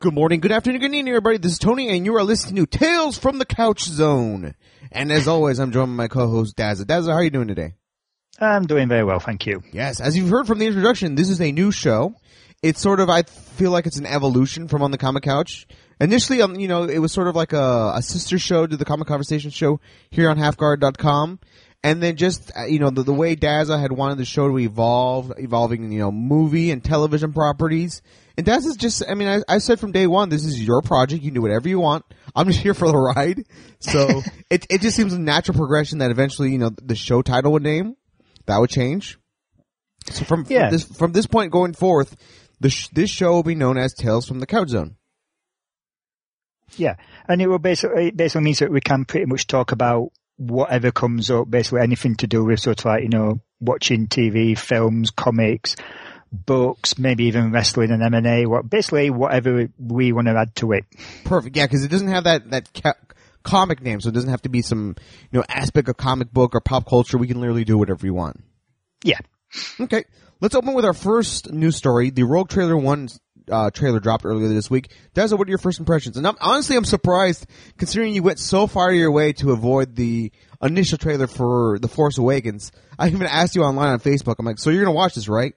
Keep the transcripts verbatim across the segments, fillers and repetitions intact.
Good morning, good afternoon, good evening, everybody. This is Tony, and you are listening to Tales from the Couch Zone. And as always, I'm joined by my co-host, Dazza. Dazza, how are you doing today? I'm doing very well, thank you. Yes, as you've heard from the introduction, this is a new show. It's sort of, I feel like it's an evolution from On the Comic Couch. Initially, um, you know, it was sort of like a, a sister show to the Comic Conversation show here on half guard dot com. And then just, you know, the, the way Dazza had wanted the show to evolve, evolving, you know, movie and television properties. And Dazza's just, I mean, I, I said from day one, this is your project. You can do whatever you want. I'm just here for the ride. So it it just seems a natural progression that eventually, you know, the show title would name. That would change. So from, yeah. from this from this point going forth, the sh- this show will be known as Tales from the Couch Zone. Yeah, and it will basically it basically means that we can pretty much talk about whatever comes up, basically anything to do with sort of like, you know, watching T V, films, comics, books, maybe even wrestling and M and A. What basically whatever we want to add to it. Perfect. Yeah, because it doesn't have that that. Ca- comic name, so it doesn't have to be some, you know, aspect of comic book or pop culture. We can literally do whatever you want. Yeah. Okay. Let's open with our first news story. The Rogue Trailer one uh, trailer dropped earlier this week. Dazza, what are your first impressions? And I'm, honestly, I'm surprised, considering you went so far your way to avoid the initial trailer for The Force Awakens. I even asked you online on Facebook. I'm like, so you're going to watch this, right?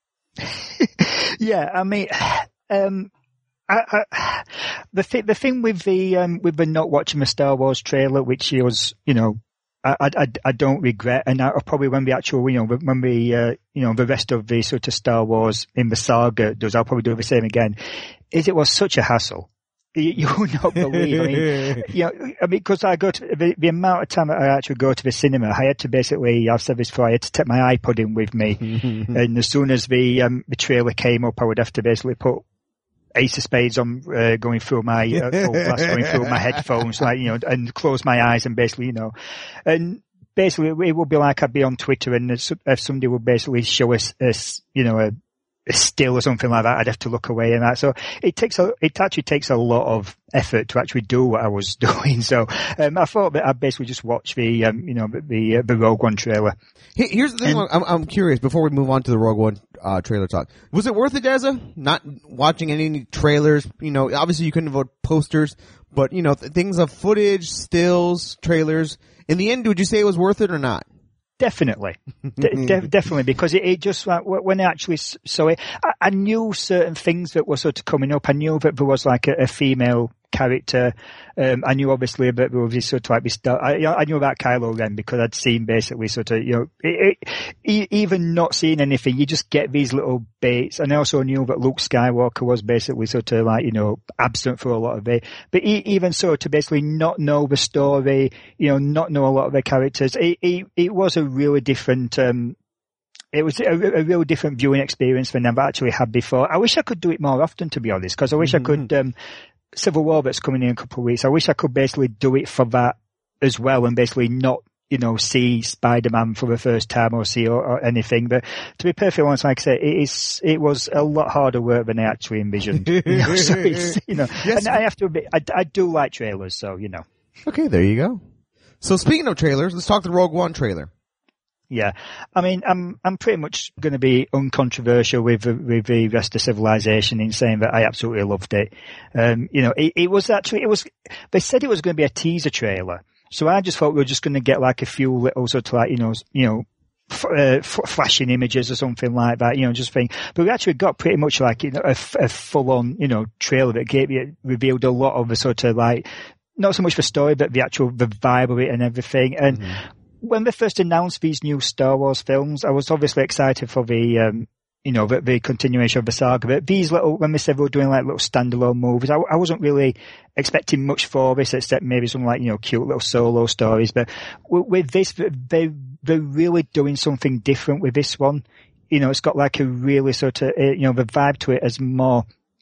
Yeah, I mean, um, I, I, the thing, the thing with the um, with the not watching the Star Wars trailer, which was, you know, I, I, I don't regret, and I, probably when the actual, you know, when we, uh, you know, the rest of the sort of Star Wars in the saga does, I'll probably do the same again. Is it was such a hassle. You, you would not believe. I mean, you know, I mean, because I go to the, the amount of time I actually go to the cinema, I had to basically, I've said this before, I had to take my iPod in with me, and as soon as the um, the trailer came up, I would have to basically put Ace of Spades on, uh, going through my, uh, full blast, going through my headphones, like, you know, and close my eyes and basically, you know, and basically it would be like I'd be on Twitter and if somebody would basically show us, us you know, a, a still or something like that, I'd have to look away and that. So it takes a, it actually takes a lot of effort to actually do what I was doing. So, um, I thought that I'd basically just watch the, um, you know, the, uh, the Rogue One trailer. Here's the thing, and, I'm, I'm curious, before we move on to the Rogue One uh, trailer talk. Was it worth it, Dazza? Not watching any trailers, you know, obviously you couldn't vote posters, but, you know, th- things of footage, stills, trailers. In the end, would you say it was worth it or not? Definitely, De- de- definitely, because it, it just like when I actually saw it, I, I knew certain things that were sort of coming up. I knew that there was like a, a female character. Um, I knew obviously that there was this sort of like this. I, I knew about Kylo Ren because I'd seen basically sort of, you know, it, it, even not seeing anything, you just get these little baits. And I also knew that Luke Skywalker was basically sort of like, you know, absent for a lot of it. But even so, to basically not know the story, you know, not know a lot of the characters, it, it, it was a really different, um, it was a, a real different viewing experience than I've actually had before. I wish I could do it more often, to be honest, because I wish mm-hmm. I could, um, Civil War that's coming in a couple of weeks, I wish I could basically do it for that as well and basically not, you know, see Spider-Man for the first time or see or, or anything. But to be perfectly honest, like I say, it is, it was a lot harder work than I actually envisioned. You know, so it's, you know, yes. And I have to admit, I, I do like trailers, so, you know. Okay, there you go. So speaking of trailers, let's talk the Rogue One trailer. Yeah, I mean, I'm I'm pretty much going to be uncontroversial with with the rest of Civilization in saying that I absolutely loved it. Um, you know, it, it was actually it was. They said it was going to be a teaser trailer, so I just thought we were just going to get like a few little sort of like you know you know f- uh, f- flashing images or something like that. You know, just thing. But we actually got pretty much like you know a, f- a full on you know trailer that gave you revealed a lot of the sort of like not so much the story but the actual the vibe of it and everything and. Mm-hmm. When they first announced these new Star Wars films, I was obviously excited for the, um, you know, the, the continuation of the saga. But these little, when they said they were doing like little standalone movies, I, I wasn't really expecting much for this, except maybe some like, you know, cute little solo stories. But with, with this, they, they're really doing something different with this one. You know, it's got like a really sort of, you know, the vibe to it as more,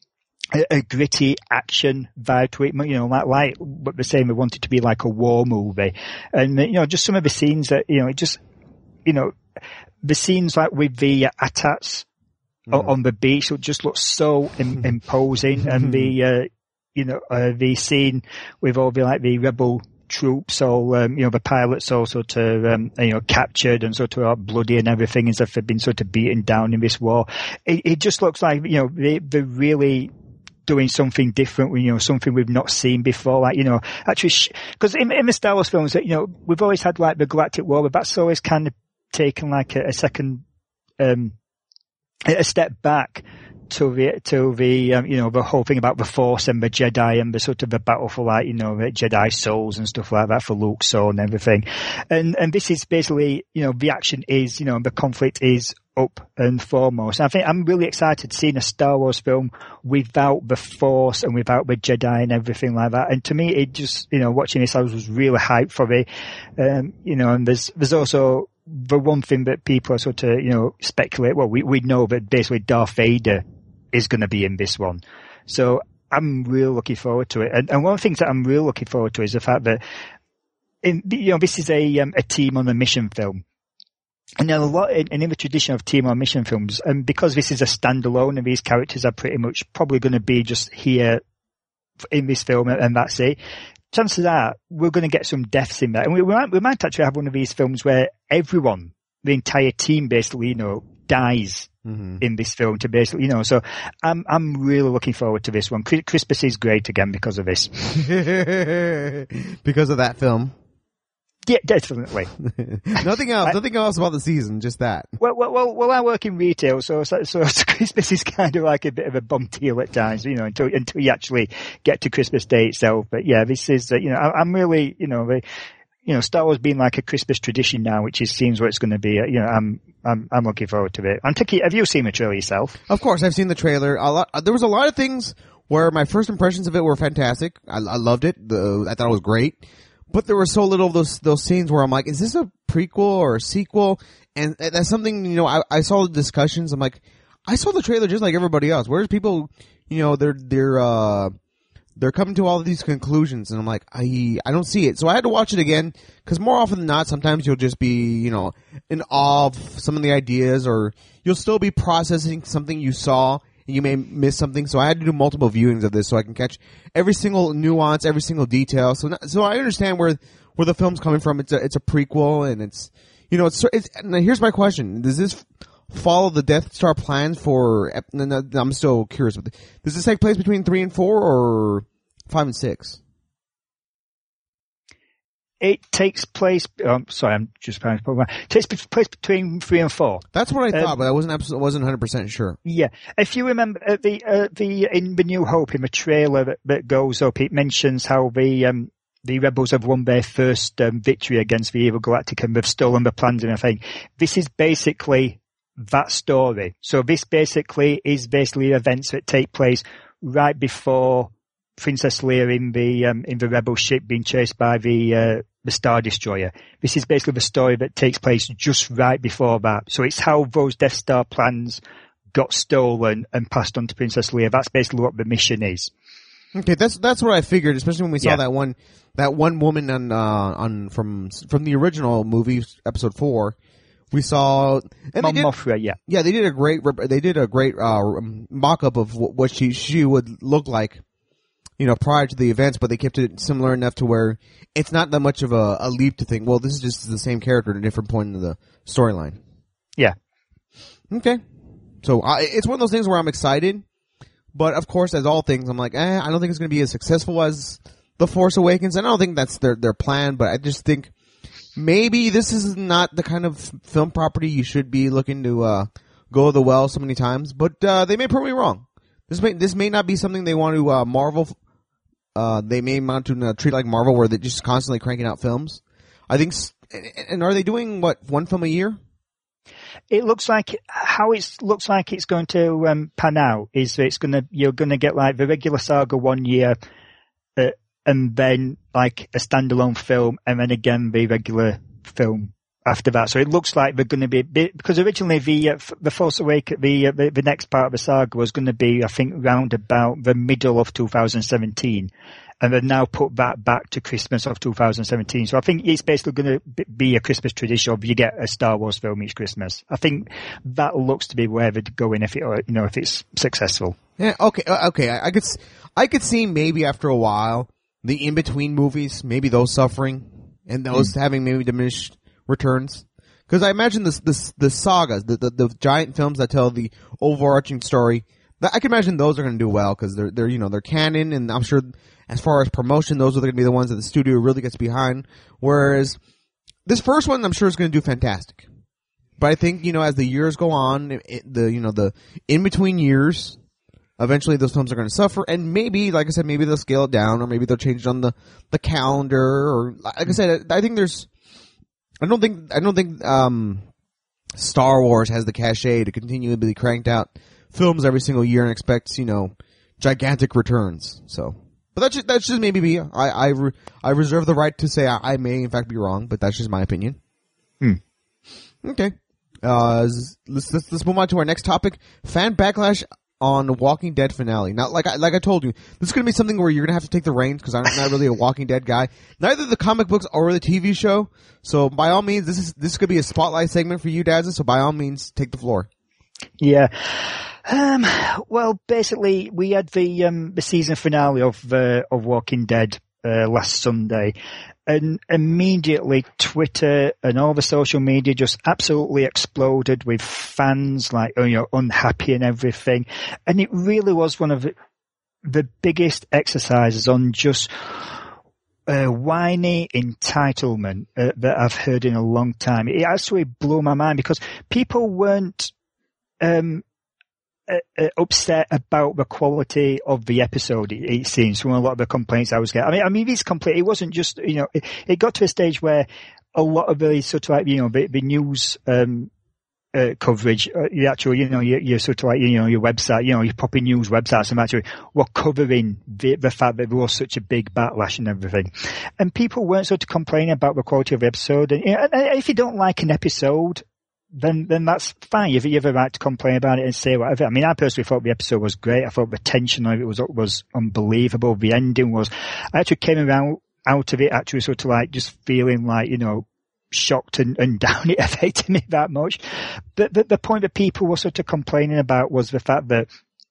A, a gritty action vibe to it, you know, like, like what they're saying, they want it to be like a war movie. And, you know, just some of the scenes that, you know, it just, you know, the scenes like with the uh, A T A Ts mm. on, on the beach, it just looks so im- imposing. And the, uh, you know, uh, the scene with all the, like, the rebel troops, all, um, you know, the pilots all sort of, um, you know, captured and sort of uh, bloody and everything as if they've been sort of beaten down in this war. It, it just looks like, you know, they, they're really, doing something different, you know, something we've not seen before. Like, you know, actually, because in, in the Star Wars films, you know, we've always had like the Galactic War, but that's always kind of taken like a, a second, um, a step back to the, to the, um, you know, the whole thing about the Force and the Jedi and the sort of the battle for like, you know, the Jedi souls and stuff like that for Luke's soul and everything. And, and this is basically, you know, the action is, you know, the conflict is up and foremost. And I think I'm really excited seeing a Star Wars film without the Force and without the Jedi and everything like that. And to me, it just, you know, watching this, I was, was really hyped for it. Um, you know, and there's, there's also the one thing that people are sort of, you know, speculate. Well, we, we know that basically Darth Vader is going to be in this one. So I'm really looking forward to it. And, and one of the things that I'm really looking forward to is the fact that, in, you know, this is a, um, a team on a mission film. And then a lot, and in the tradition of team on mission films, and because this is a standalone and these characters are pretty much probably going to be just here in this film and that's it, chances are we're going to get some deaths in there. And we, we might, we might actually have one of these films where everyone, the entire team basically, you know, dies mm-hmm. in this film to basically, you know, so I'm, I'm really looking forward to this one. Christmas is great again because of this. Because of that film. Yeah, definitely. nothing else. I, nothing else about the season. Just that. Well, well, well, well I work in retail, so, so so Christmas is kind of like a bit of a bum deal at times, you know, until until you actually get to Christmas Day itself. But yeah, this is, uh, you know, I, I'm really, you know, the, you know, Star Wars being like a Christmas tradition now, which is seems what it's going to be. Uh, you know, I'm I'm I'm looking forward to it. And Tiki, have you seen the trailer yourself? Of course, I've seen the trailer. A lot. There was a lot of things where my first impressions of it were fantastic. I, I loved it. The, I thought it was great. But there were so little of those those scenes where I'm like, is this a prequel or a sequel? And that's something, you know, I, I saw the discussions. I'm like, I saw the trailer just like everybody else. Whereas people, you know, they're they're uh they're coming to all of these conclusions, and I'm like, I I don't see it. So I had to watch it again because more often than not, sometimes you'll just be, you know, in awe of some of the ideas, or you'll still be processing something you saw. You may miss something, so I had to do multiple viewings of this so I can catch every single nuance, every single detail. So, so I understand where where the film's coming from. It's a it's a prequel, and it's, you know, it's. it's now here's my question: does this follow the Death Star plans for? I'm still curious. Does this take place between three and four, or five and six? It takes place. Um, sorry, I'm just trying to. It takes place between three and four. That's what I thought, um, but I wasn't absolutely, wasn't one hundred percent sure. Yeah, if you remember uh, the uh, the in the New Hope in the trailer that, that goes up, it mentions how the um the rebels have won their first um, victory against the evil Galactic and they've stolen the plans and everything. This is basically that story. So this basically is basically events that take place right before Princess Leia in the um, in the rebel ship being chased by the uh, the Star Destroyer. This is basically the story that takes place just right before that. So it's how those Death Star plans got stolen and passed on to Princess Leia. That's basically what the mission is. Okay, that's that's what I figured, especially when we saw yeah. that one that one woman on uh, on from from the original movie, episode four. We saw and Mon they did, Mothra, yeah, yeah, they did a great they did a great uh, mock-up of what she she would look like, you know, prior to the events, but they kept it similar enough to where it's not that much of a, a leap to think, well, this is just the same character at a different point in the storyline. Yeah. Okay. So I, it's one of those things where I'm excited, but of course, as all things, I'm like, eh, I don't think it's going to be as successful as The Force Awakens, and I don't think that's their their plan, but I just think maybe this is not the kind of film property you should be looking to uh, go the well so many times, but uh, they may prove me wrong. This may this may not be something they want to uh, Marvel. Uh, they may want to uh, treat like Marvel, where they're just constantly cranking out films. I think. And are they doing what, one film a year? It looks like how it looks like it's going to um, pan out is that it's going to you're going to get like the regular saga one year, uh, and then like a standalone film, and then again the regular film after that. So it looks like they're going to be, because originally the uh, the Force Awakens, the, uh, the the next part of the saga was going to be, I think, round about the middle of two thousand seventeen, and they've now put that back to Christmas of two thousand seventeen. So I think it's basically going to be a Christmas tradition of you get a Star Wars film each Christmas. I think that looks to be where they're going if it, you know, if it's successful. Yeah. Okay. Okay. I, I could I could see maybe after a while the in between movies, maybe those suffering and those mm. having maybe diminished returns, because I imagine this, this, the sagas, the, the, the giant films that tell the overarching story, I can imagine those are going to do well because they're they're you know they're canon, and I'm sure as far as promotion, those are going to be the ones that the studio really gets behind. Whereas this first one, I'm sure is going to do fantastic. But I think you know as the years go on, it, the you know the in between years, eventually those films are going to suffer, and maybe, like I said, maybe they'll scale it down, or maybe they'll change it on the the calendar, or like I said, I think there's. I don't think I don't think um, Star Wars has the cachet to continually be cranked out films every single year and expects, you know, gigantic returns. So, but that's just, that's just maybe me. I I, re, I reserve the right to say I, I may in fact be wrong, but that's just my opinion. Hmm. Okay. Uh, let's, let's let's move on to our next topic: fan backlash on Walking Dead finale. Now, like I like I told you, this is going to be something where you're going to have to take the reins because I'm not really a Walking Dead guy. Neither the comic books or the T V show. So, by all means, this is this could be a spotlight segment for you, Daz. So, by all means, take the floor. Yeah. Um, well, basically, we had the um, the season finale of uh, of Walking Dead uh, last Sunday, and immediately Twitter and all the social media just absolutely exploded with fans like you know unhappy and everything, and it really was one of the, the biggest exercises on just uh, whiny entitlement uh, that I've heard in a long time. It actually blew my mind because people weren't. Um, Uh, uh, upset about the quality of the episode. It, it seems from a lot of the complaints I was getting. I mean, I mean, it's complete. It wasn't just you know. It, it got to a stage where a lot of the sort of like you know the, the news um, uh, coverage, uh, the actual you know your, your sort of like you know your website, you know your poppy news websites, and actually were covering the, the fact that there was such a big backlash and everything, and people weren't sort of complaining about the quality of the episode. And, you know, and if you don't like an episode, then then that's fine. You've, you have a right to complain about it and say whatever. I mean, I personally thought the episode was great. I thought the tension of it was was unbelievable. The ending was, I actually came around out of it actually sort of like just feeling like, you know, shocked and, and down. It affected me that much. But the, the point that people were sort of complaining about was the fact that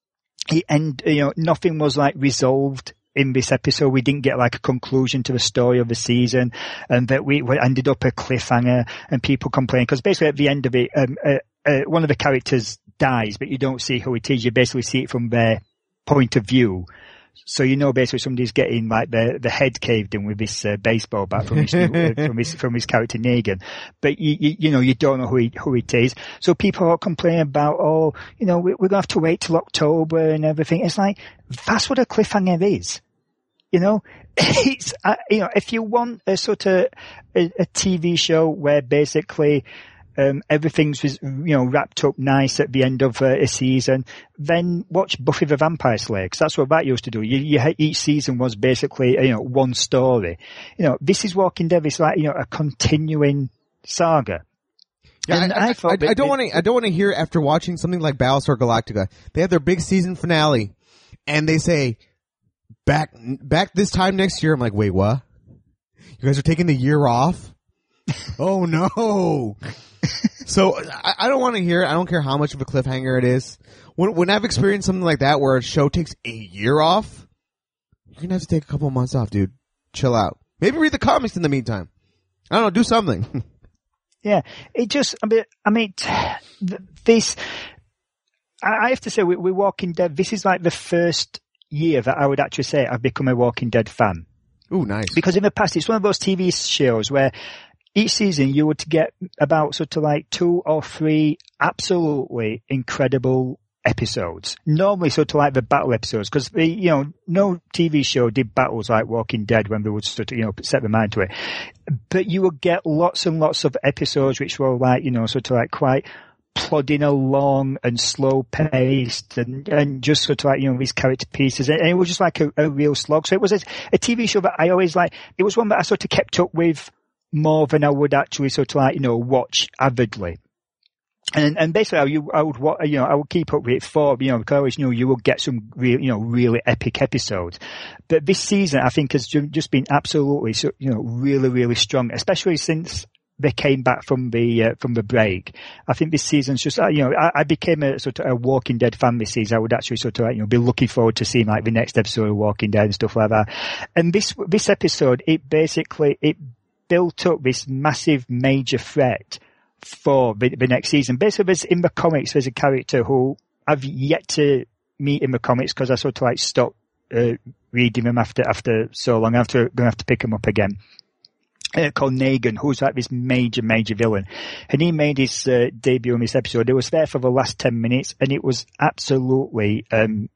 it end, you know, nothing was like resolved in this episode. We didn't get like a conclusion to the story of the season, and that we, we ended up a cliffhanger, and people complaining because basically at the end of it, um, uh, uh, one of the characters dies, but you don't see who it is. You basically see it from their point of view. So you know basically somebody's getting like the the head caved in with this uh, baseball bat from his, uh, from his from his character Negan, but you, you you know you don't know who he, who it is. So people are complaining about, oh, you know, we, we're gonna have to wait till October and everything. It's like that's what a cliffhanger is. You know, it's uh, you know if you want a sort of a, a T V show where basically Um, everything's, you know, wrapped up nice at the end of uh, a season, then watch Buffy the Vampire Slayer, because that's what that used to do. You, you, each season was basically, you know, one story. You know, this is Walking Dead. It's like, you know, a continuing saga. Yeah, and I, I, I, that, I don't want to. I don't want to hear after watching something like Battlestar Galactica. They have their big season finale, and they say, "Back, back this time next year." I'm like, "Wait, what? You guys are taking the year off?" Oh no! So I, I don't want to hear it. I don't care how much of a cliffhanger it is. When, when I've experienced something like that, where a show takes a year off, you're gonna have to take a couple of months off, dude. Chill out. Maybe read the comics in the meantime. I don't know. Do something. Yeah, it just. I mean, I mean, this. I have to say, we, we're Walking Dead. This is like the first year that I would actually say I've become a Walking Dead fan. Ooh, nice. Because in the past, it's one of those T V shows where each season you would get about sort of like two or three absolutely incredible episodes. Normally sort of like the battle episodes, because the, you know, no T V show did battles like Walking Dead when they would sort of, you know, set their mind to it. But you would get lots and lots of episodes which were like, you know, sort of like quite plodding along and slow paced and, and just sort of like, you know, these character pieces. And it was just like a, a real slog. So it was a, a T V show that I always like. It was one that I sort of kept up with more than I would actually sort of like, you know, watch avidly. And, and basically I, you, I would, you know, I would keep up with it for, you know, because I always knew you would get some real, you know, really epic episodes. But this season I think has just been absolutely, you know, really, really strong, especially since they came back from the uh, from the break. I think this season's just, uh, you know, I, I became a sort of a Walking Dead fan this season. I would actually sort of, you know, be looking forward to seeing like the next episode of Walking Dead and stuff like that. And this this episode, it basically it built up this massive major threat for the, the next season. Basically, there's, in the comics, there's a character who I've yet to meeting the comics because I sort of like stopped uh, reading them after after so long. I'm going to have to pick them up again. Uh, called Negan, who's like this major, major villain. And he made his uh, debut in this episode. It was there for the last ten minutes, and it was absolutely um,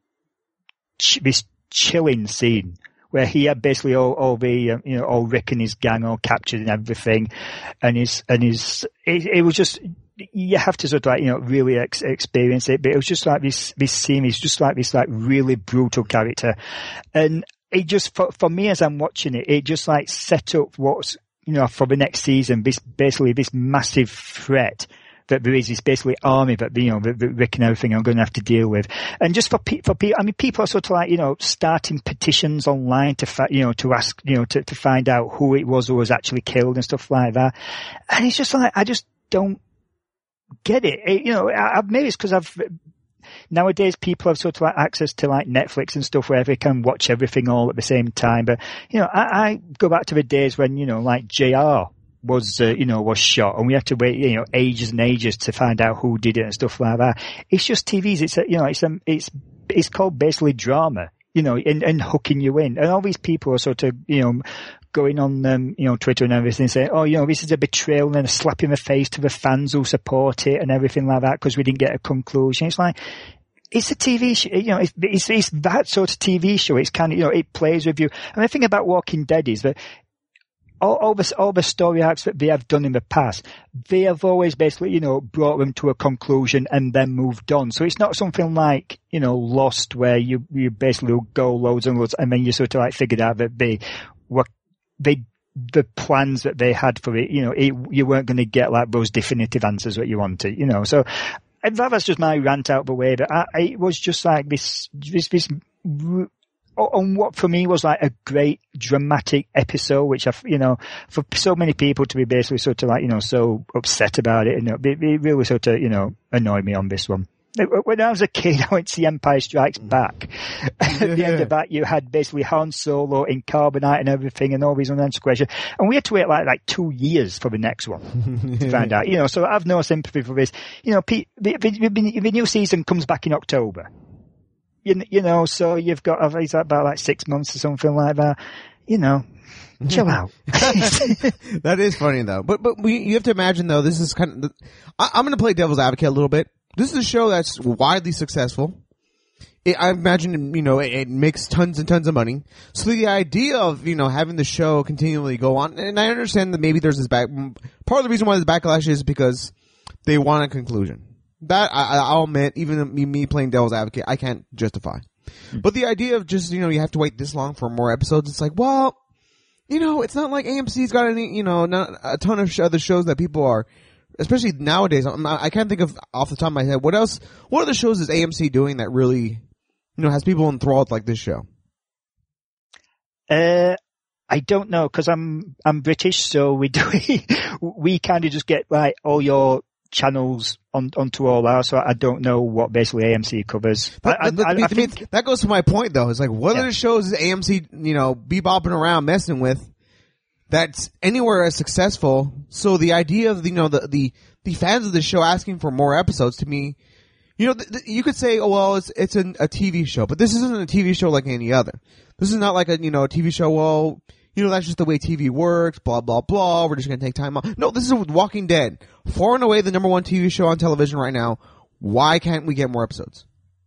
ch- this chilling scene where he had basically all, all the, uh, you know, all Rick and his gang all captured and everything. And his, and his, it, it was just, you have to sort of like, you know, really ex- experience it. But it was just like this, this scene is just like this like really brutal character. And it just, for, for me as I'm watching it, it just like set up what's, you know, for the next season, this basically this massive threat that there is, this basically army that, you know, that, that Rick and everything are going to have to deal with. And just for pe- for people, I mean, people are sort of like, you know, starting petitions online to, fi- you know, to ask, you know, to, to find out who it was who was actually killed and stuff like that. And it's just like, I just don't get it. it you know, I, maybe it's because I've, nowadays people have sort of like access to like Netflix and stuff where they can watch everything all at the same time. But, you know, I, I go back to the days when, you know, like J R was, uh, you know, was shot and we had to wait, you know, ages and ages to find out who did it and stuff like that. It's just T Vs. It's, a, you know, it's, um, it's, it's called basically drama, you know, and, and hooking you in. And all these people are sort of, you know, going on, um, you know, Twitter and everything saying, oh, you know, this is a betrayal and a slap in the face to the fans who support it and everything like that because we didn't get a conclusion. It's like, it's a T V show, you know, it's, it's, it's that sort of T V show. It's kind of, you know, it plays with you. And the thing about Walking Dead is that all, all the, all the story arcs that they have done in the past, they have always basically, you know, brought them to a conclusion and then moved on. So it's not something like, you know, Lost where you, you basically go loads and loads and then you sort of like figured out that they were, they, the plans that they had for it, you know, it, you weren't going to get like those definitive answers that you wanted, you know, so, and that's just my rant out the way, but I, it was just like this, this, this, on what for me was like a great dramatic episode, which I, you know, for so many people to be basically sort of like, you know, so upset about it, and it, it really sort of, you know, annoyed me on this one. When I was a kid, I went to see Empire Strikes Back. At the end of that, you had basically Han Solo in carbonite and everything and all these unanswered questions. And we had to wait like, like two years for the next one to find out. You know, so I have no sympathy for this. You know, the, the, the new season comes back in October. You, you know, so you've got, is that about like six months or something like that? You know. Chill out. That is funny though. But, but we, you have to imagine though, this is kind of, I, I'm going to play devil's advocate a little bit. This is a show that's widely successful. It, I imagine, you know, it, it makes tons and tons of money. So the idea of, you know, having the show continually go on, and I understand that maybe there's this back, part of the reason why the backlash is because they want a conclusion. That, I, I'll admit, even me, me playing devil's advocate, I can't justify. Mm-hmm. But the idea of just, you know, you have to wait this long for more episodes, it's like, well, you know, it's not like A M C's got any, you know, not a ton of sh- other shows that people are, especially nowadays. I can't think of off the top of my head what else. What other shows is A M C doing that really, you know, has people enthralled like this show? Uh, I don't know because I'm I'm British, so we do we kind of just get like all your channels on onto all our. So I don't know what basically A M C covers. But, I, but, I, I, I I think, mean, that goes to my point though. It's like what yeah. other shows is A M C, you know, bebopping around messing with that's anywhere as successful? So the idea of, you know, the the the fans of the show asking for more episodes, to me, you know, th- th- you could say, oh well, it's it's an, a T V show, but this isn't a T V show like any other. This is not like a, you know, a T V show. Well, you know, that's just the way T V works. Blah blah blah. We're just gonna take time off. No, this is Walking Dead, far and away the number one T V show on television right now. Why can't we get more episodes?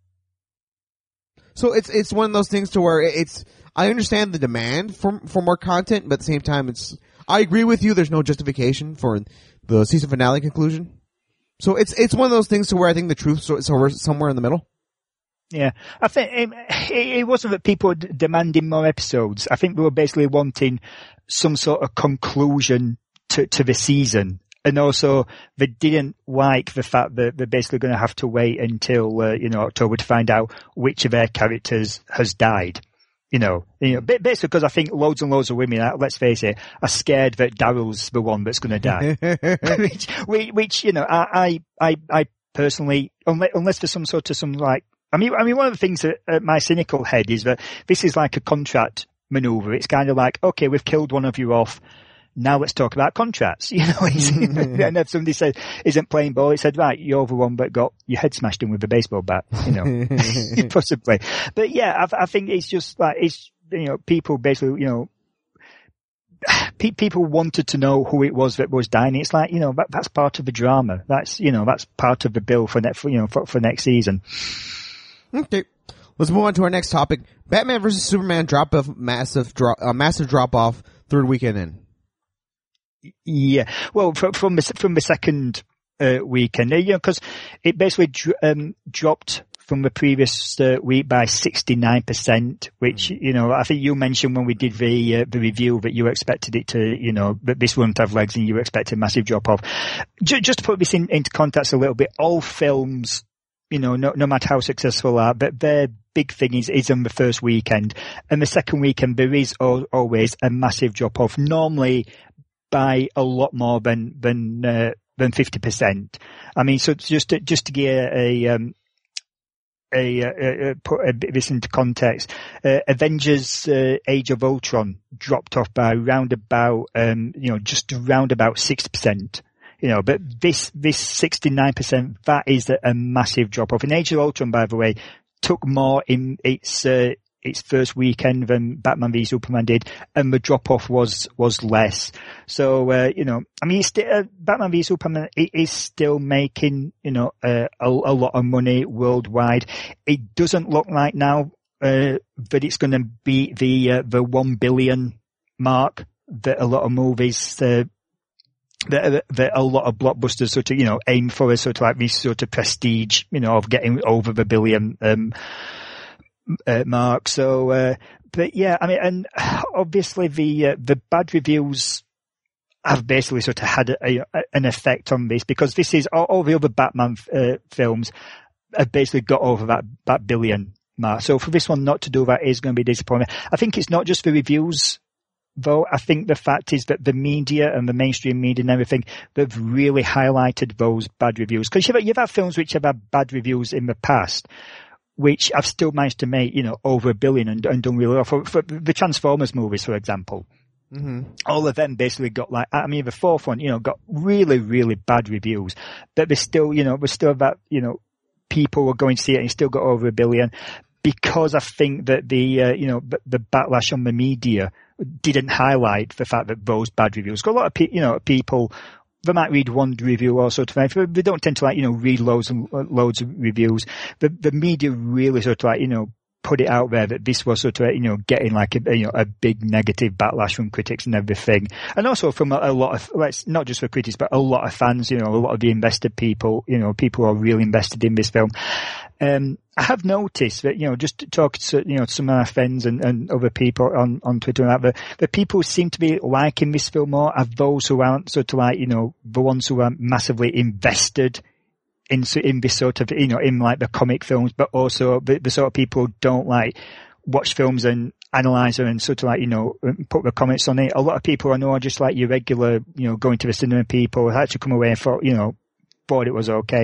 So it's it's one of those things to where it's. I understand the demand for for more content, but at the same time, it's. I agree with you. There's no justification for the season finale conclusion. So it's it's one of those things to where I think the truth is somewhere in the middle. Yeah, I think it, it wasn't that people were demanding more episodes. I think they were basically wanting some sort of conclusion to to the season, and also they didn't like the fact that they're basically going to have to wait until uh, you know October to find out which of their characters has died. You know, you know, basically because I think loads and loads of women, let's face it, are scared that Daryl's the one that's going to die. which, which, you know, I, I, I personally, unless, unless there's some sort of some like, I mean, I mean, one of the things that uh, my cynical head is that this is like a contract maneuver. It's kind of like, okay, we've killed one of you off. Now let's talk about contracts. You know, he's, and if somebody said isn't playing ball, he said, right, you're over one, but got your head smashed in with a baseball bat. You know, possibly. But yeah, I, I think it's just like it's you know people basically you know pe- people wanted to know who it was that was dying. It's like you know that, that's part of the drama. That's you know that's part of the bill for next you know for, for next season. Okay. Let's move on to our next topic. Batman versus Superman drop off massive drop uh, massive drop off third weekend in. Yeah, well, from from the, from the second uh, weekend, you know, because it basically dr- um, dropped from the previous uh, week by sixty-nine percent, which, you know, I think you mentioned when we did the uh, the review that you expected it to, you know, that this wouldn't have legs and you expected a massive drop off. Just, just to put this in, into context a little bit, all films, you know, no, no matter how successful are, but their big thing is, is on the first weekend. And the second weekend, there is al- always a massive drop off. Normally, by a lot more than than uh, than fifty percent. I mean, so just to, just to get a um, a, a, a put a bit this into context, uh, Avengers: uh, Age of Ultron dropped off by round about um, you know just around about six percent. You know, but this this sixty-nine percent that is a, a massive drop off. And Age of Ultron, by the way, took more in its uh, its first weekend than Batman v Superman did, and the drop off was was less. So uh, you know, I mean, it's still, uh, Batman v Superman it is still making you know uh, a, a lot of money worldwide. It doesn't look like now uh, that it's going to beat the uh, the one billion mark that a lot of movies. Uh, That, that a lot of blockbusters sort of, you know, aim for a sort of like this sort of prestige, you know, of getting over the billion, um, uh, mark. So, uh, but yeah, I mean, and obviously the, uh, the bad reviews have basically sort of had a, a, an effect on this because this is all, all the other Batman, uh, films have basically got over that, that billion mark. So for this one not to do that is going to be disappointing. I think it's not just the reviews, though. I think the fact is that the media and the mainstream media and everything, they've really highlighted those bad reviews. Because you've, you've had films which have had bad reviews in the past, which have still managed to make, you know, over a billion and, and done really well. For, for the Transformers movies, for example. Mm-hmm. All of them basically got like, I mean, the fourth one, you know, got really, really bad reviews. But they still, you know, we're still that, you know, people were going to see it and it still got over a billion. Because I think that the, uh, you know, the, the backlash on the media didn't highlight the fact that those bad reviews. Because a lot of pe- you know, people, they might read one review or sort of, they don't tend to like, you know, read loads and loads of reviews. The, the media really sort of like, you know, put it out there that this was sort of, you know, getting like a, you know, a big negative backlash from critics and everything. And also from a, a lot of, let's not just for critics, but a lot of fans, you know, a lot of the invested people, you know, people who are really invested in this film. Um, I have noticed that, you know, just talking to, you know, some of my friends and, and other people on, on Twitter and that, the, the people who seem to be liking this film more are those who aren't sort of like, you know, the ones who are massively invested in, in this sort of, you know, in like the comic films, but also the, the sort of people who don't like watch films and analyze them and sort of like, you know, put the comments on it. A lot of people I know are just like your regular, you know, going to the cinema people who actually come away and thought, you know, thought it was okay.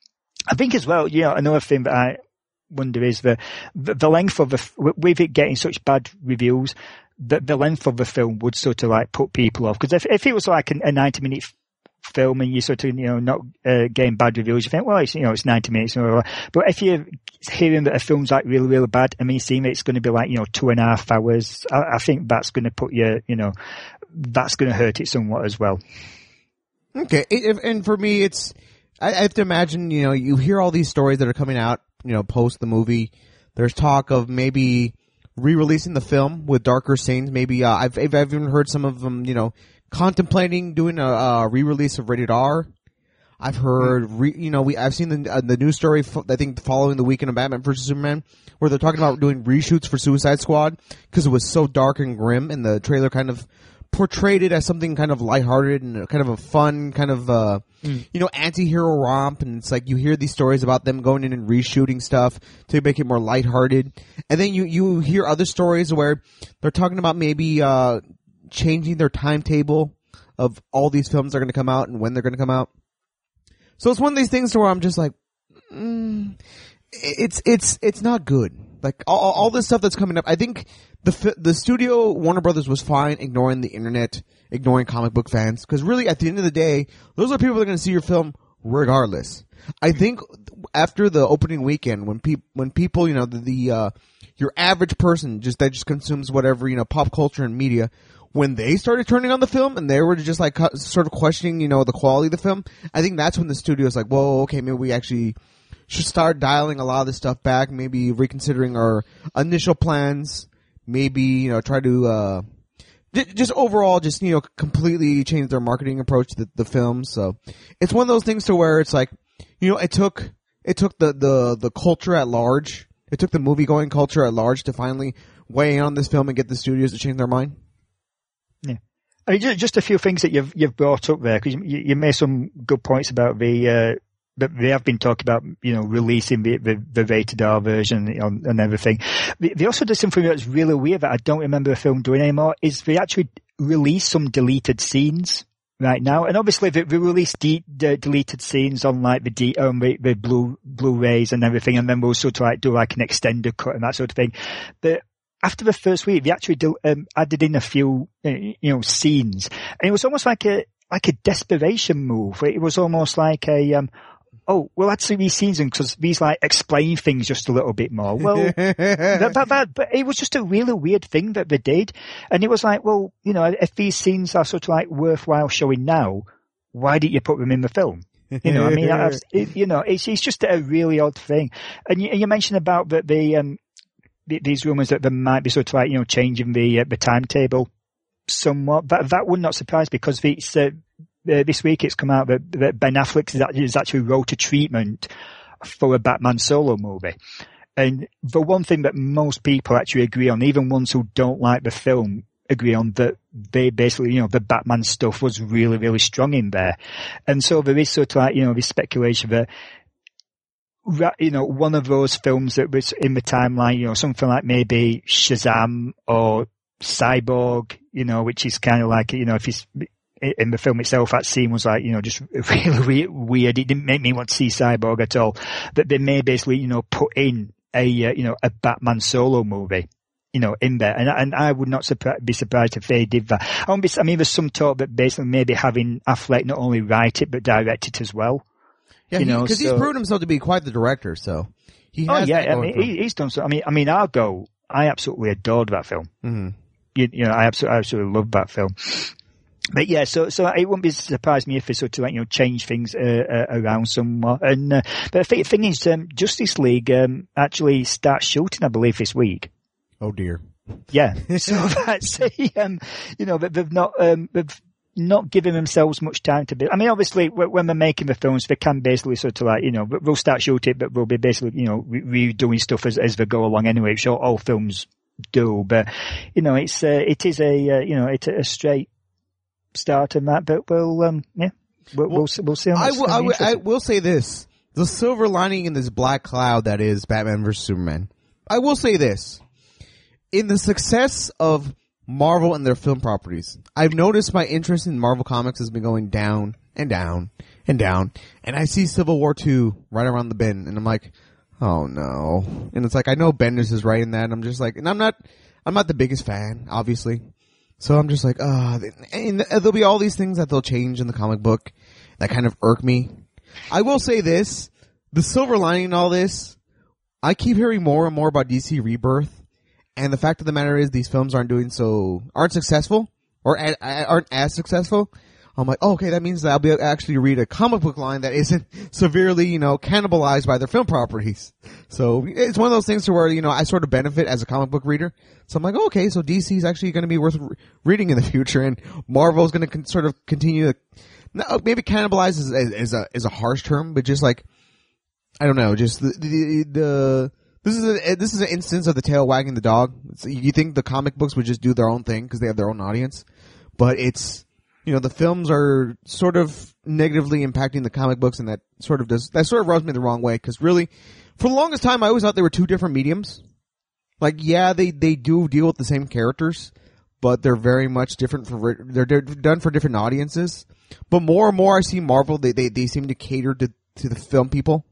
I think as well, you know, another thing that I wonder is the, the, the length of the, with it getting such bad reviews, the, the length of the film would sort of like put people off. Because if, if it was like a, a ninety minute film and you sort of, you know, not uh, getting bad reviews, you think, well, it's, you know, it's ninety minutes. But if you're hearing that a film's like really, really bad, I mean, seeing it's going to be like, you know, two and a half hours, I, I think that's going to put you, you know, that's going to hurt it somewhat as well. Okay. It, and for me, it's, I, I have to imagine, you know, you hear all these stories that are coming out, you know, post the movie. There's talk of maybe re-releasing the film with darker scenes. Maybe, uh, I've, I've even heard some of them, you know, contemplating doing a, a re-release of Rated R. I've heard, re, you know, we I've seen the uh, the news story. I think following the weekend of Batman versus Superman, where they're talking about doing reshoots for Suicide Squad because it was so dark and grim, and the trailer kind of portrayed it as something kind of lighthearted and kind of a fun kind of uh mm. you know, anti-hero romp. And it's like you hear these stories about them going in and reshooting stuff to make it more lighthearted, and then you you hear other stories where they're talking about maybe uh changing their timetable of all these films that are going to come out and when they're going to come out. So it's one of these things where I'm just like, mm, it's it's it's not good. Like all, all this stuff that's coming up, I think the fi- the studio Warner Brothers was fine ignoring the internet, ignoring comic book fans, because really at the end of the day, those are people that are going to see your film regardless. I think after the opening weekend, when people when people you know the, the uh, your average person just that just consumes whatever you know pop culture and media, when they started turning on the film and they were just like cu- sort of questioning you know the quality of the film, I think that's when the studio's like, whoa, okay, maybe we actually should start dialing a lot of this stuff back, maybe reconsidering our initial plans, maybe, you know, try to, uh, j- just overall just, you know, completely change their marketing approach to the, the film. So it's one of those things to where it's like, you know, it took, it took the, the, the culture at large, it took the movie going culture at large to finally weigh in on this film and get the studios to change their mind. Yeah. I mean, just, just a few things that you've, you've brought up there, because you, you made some good points about the, uh, but they have been talking about, you know, releasing the, the, the rated R version and, and everything. They, they also did something that's really weird that I don't remember the film doing anymore, is they actually released some deleted scenes right now. And obviously they, they released de- de- deleted scenes on like the, D, um, the, the Blu, Blu-rays and everything, and then we'll sort of like do like an extended cut and that sort of thing. But after the first week, they actually do, um, added in a few, you know, scenes. And it was almost like a, like a desperation move. It was almost like a, um, oh, well, let's see these scenes because these like explain things just a little bit more. Well, that, that, that, but it was just a really weird thing that they did. And it was like, well, you know, if these scenes are sort of like worthwhile showing now, why didn't you put them in the film? You know, I mean, I've, it, you know, it's, it's just a really odd thing. And you, you mentioned about that the, um, the, these rumors that there might be sort of like, you know, changing the, uh, the timetable somewhat. That, that would not surprise me because it's, uh, Uh, this week it's come out that, that Ben Affleck has actually, has actually wrote a treatment for a Batman solo movie. And the one thing that most people actually agree on, even ones who don't like the film, agree on that they basically, you know, the Batman stuff was really, really strong in there. And so there is sort of like, you know, this speculation that, you know, one of those films that was in the timeline, you know, something like maybe Shazam or Cyborg, you know, which is kind of like, you know, if he's, in the film itself, that scene was like, you know, just really weird. It didn't make me want to see Cyborg at all. But they may basically, you know, put in a, uh, you know, a Batman solo movie, you know, in there. And, and I would not surpri- be surprised if they did that. I, won't be, I mean, there's some talk that basically maybe having Affleck not only write it, but direct it as well. Yeah, you know, because so, he's proven himself to be quite the director, so. He oh, has yeah, I mean, he, he's done so. I mean, I mean, Argo, I absolutely adored that film. Mm-hmm. You, you know, I absolutely, I absolutely loved that film. But yeah, so so it wouldn't be surprised me if they sort of like, you know, change things uh, uh, around somewhat. And uh, but the thing is, um, Justice League um, actually starts shooting, I believe, this week. Oh dear. Yeah. So that's um, you know, they've not um, they've not given themselves much time to be. I mean, obviously, when they're making the films, they can basically sort of like, you know, they'll start shooting, but they'll be basically, you know, redoing stuff as as they go along anyway. Sure, all films do, but you know, it's uh, it is a uh, you know, it's a straight start in that, but we'll um yeah we'll well, we'll, we'll see. How I much will, I, will, I will say this: the silver lining in this black cloud that is Batman versus Superman. I will say this: in the success of Marvel and their film properties, I've noticed my interest in Marvel comics has been going down and down and down, and I see Civil War two right around the bend, and I'm like, oh no! And it's like I know Bendis is writing that, and I'm just like, and I'm not, I'm not the biggest fan, obviously. So I'm just like, ah, oh, and there'll be all these things that they'll change in the comic book that kind of irk me. I will say this, the silver lining in all this, I keep hearing more and more about D C Rebirth, and the fact of the matter is these films aren't doing so, aren't successful, or a, aren't as successful. I'm like, oh, okay, that means that I'll be able to actually read a comic book line that isn't severely, you know, cannibalized by their film properties. So it's one of those things to where, you know, I sort of benefit as a comic book reader. So I'm like, oh, okay, so D C is actually going to be worth re- reading in the future, and Marvel is going to con- sort of continue to, no, maybe cannibalize is, is, is a is a harsh term, but just like, I don't know, just the the, the this is a this is an instance of the tail wagging the dog. It's, you think the comic books would just do their own thing because they have their own audience, but it's, you know, the films are sort of negatively impacting the comic books, and that sort of does, that sort of rubs me the wrong way, because really, for the longest time, I always thought they were two different mediums. Like, yeah, they, they do deal with the same characters, but they're very much different for, they're, they're done for different audiences. But more and more I see Marvel, they, they, they seem to cater to, to the film people.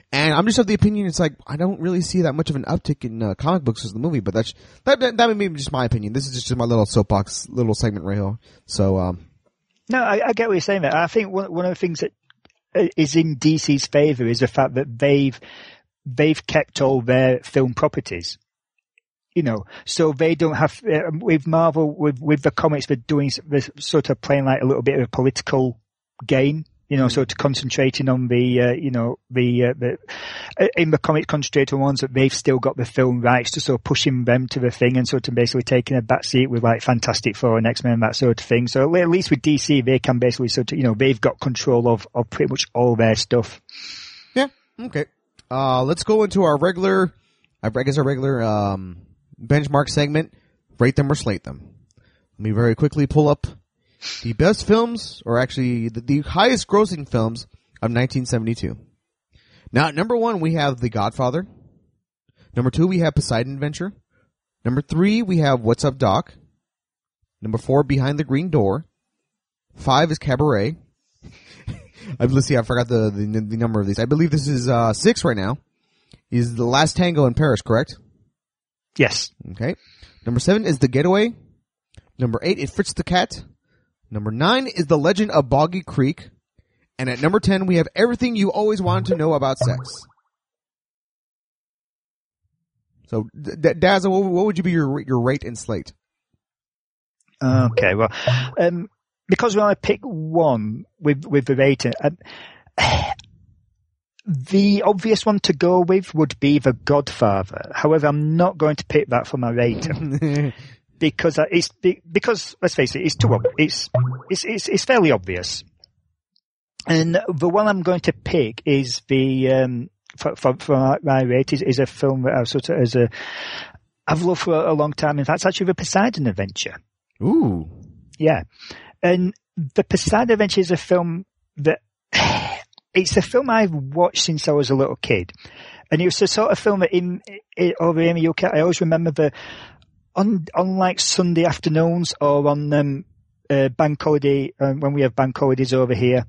And I'm just of the opinion, it's like, I don't really see that much of an uptick in uh, comic books as the movie, but that's, that, that, that may be just my opinion. This is just my little soapbox, little segment right here. So, um. No, I, I get what you're saying, mate. I think one, one of the things that is in D C's favour is the fact that they've, they've kept all their film properties. You know, so they don't have, uh, with Marvel, with, with the comics, they're doing, they're sort of playing like a little bit of a political game, you know, mm. sort of concentrating on the, uh, you know, the, uh, the, uh, in the comics, concentrating on ones that they've still got the film rights to, sort of pushing them to the thing and sort of basically taking a back seat with like Fantastic Four and X-Men and that sort of thing. So at least with D C, they can basically sort of, you know, they've got control of, of pretty much all their stuff. Yeah. Okay. Uh, let's go into our regular, I guess our regular, um, benchmark segment, rate them or slate them. Let me very quickly pull up the best films, or actually the, the highest grossing films of nineteen seventy-two. Now, at number one, we have The Godfather. Number two, we have Poseidon Adventure. Number three, we have What's Up, Doc. Number four, Behind the Green Door. Five is Cabaret. I, let's see, I forgot the, the, the number of these. I believe this is uh, six right now. Is The Last Tango in Paris, correct? Yes. Okay. Number seven is The Getaway. Number eight is Fritz the Cat. Number nine is The Legend of Boggy Creek. And at number ten, we have Everything You Always Wanted to Know About Sex. So, D- Daz, what, what would you be your your rate and slate? Okay, well, um, because when I pick one with with the rating, um, the obvious one to go with would be The Godfather. However, I'm not going to pick that for my rating because it's because let's face it, it's too it's it's it's, it's fairly obvious. And the one I'm going to pick is the um, for for, for my rate is, is a film that I've sort of as a I've loved for a, a long time. In fact, it's actually The Poseidon Adventure. Ooh, yeah, and The Poseidon Adventure is a film that. It's a film I've watched since I was a little kid. And it was the sort of film that in, in over here in the U K, I always remember the, on, on like Sunday afternoons or on, um, uh, bank holiday, um, when we have bank holidays over here,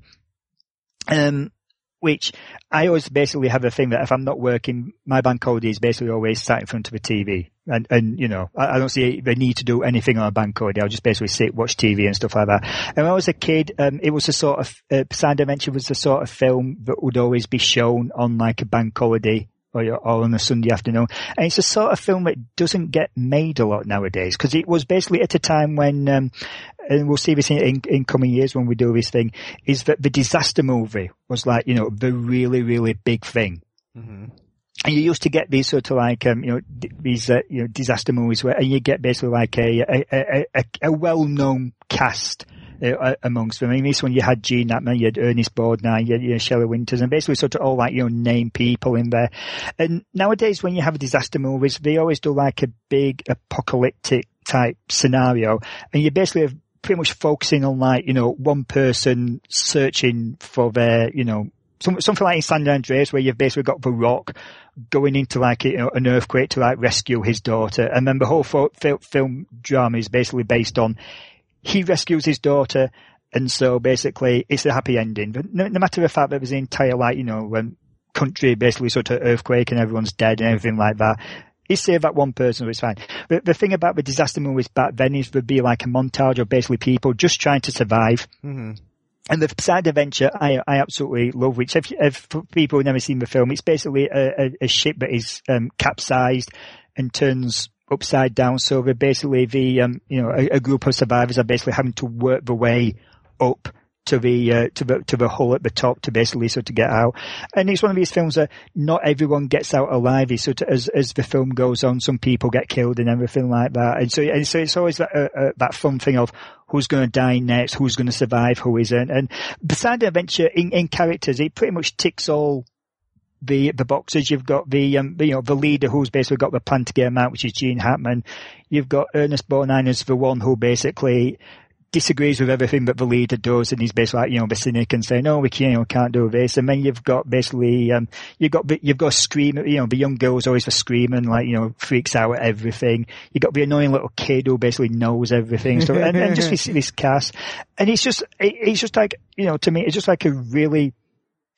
um, which I always basically have a thing that if I'm not working, my bank holiday is basically always sat in front of a T V. And, and, you know, I, I don't see the need to do anything on a bank holiday. I'll just basically sit, watch T V and stuff like that. And when I was a kid, um, it was the sort of, uh, Poseidon Adventure was the sort of film that would always be shown on like a bank holiday or, or on a Sunday afternoon. And it's a sort of film that doesn't get made a lot nowadays because it was basically at a time when, um, and we'll see this in, in, in coming years when we do this thing, is that the disaster movie was like, you know, the really, really big thing. Mm-hmm. And you used to get these sort of like, um, you know, d- these, uh, you know, disaster movies where, and you get basically like a, a, a, a, a well-known cast, uh, amongst them. I mean, this one you had Gene Hackman, you had Ernest Borgnine, you had, you know, Shelley Winters, and basically sort of all like, you know, name people in there. And nowadays when you have disaster movies, they always do like a big apocalyptic type scenario, and you basically have pretty much focusing on like, you know, one person searching for their, you know, some, something like in San Andreas where you've basically got The Rock going into like, you know, an earthquake to like rescue his daughter. And then the whole fo- fil- film drama is basically based on he rescues his daughter. And so basically it's a happy ending. But no, no matter the fact that there's an entire like, you know, um, country basically sort of earthquake and everyone's dead and everything like that. He saved that one person, so it's fine. But the thing about the disaster movies back then is there'd be like a montage of basically people just trying to survive. Mm-hmm. And the Poseidon Adventure, I, I absolutely love, which if, if for people who've never seen the film, it's basically a, a, a ship that is um, capsized and turns upside down. So they're basically the, um, you know, a, a group of survivors are basically having to work their way up to the, uh, to the, to the hull at the top to basically sort of get out. And it's one of these films that not everyone gets out alive. So to, as, as the film goes on, some people get killed and everything like that. And so, and so it's always that, uh, uh, that fun thing of who's going to die next, who's going to survive, who isn't. And Poseidon Adventure in, in characters, it pretty much ticks all the, the boxes. You've got the, um, the, you know, the leader who's basically got the plan to get him out, which is Gene Hackman. You've got Ernest Borgnine as the one who basically disagrees with everything that the leader does, and he's basically like, you know, the cynic and saying, no, we can't, you know, can't do this. And then you've got basically, um, you've got, you've got scream, you know, the young girl's always for screaming, like, you know, freaks out at everything. You've got the annoying little kid who basically knows everything. So, and, and just this, this cast. And it's just, it, it's just like, you know, to me, it's just like a really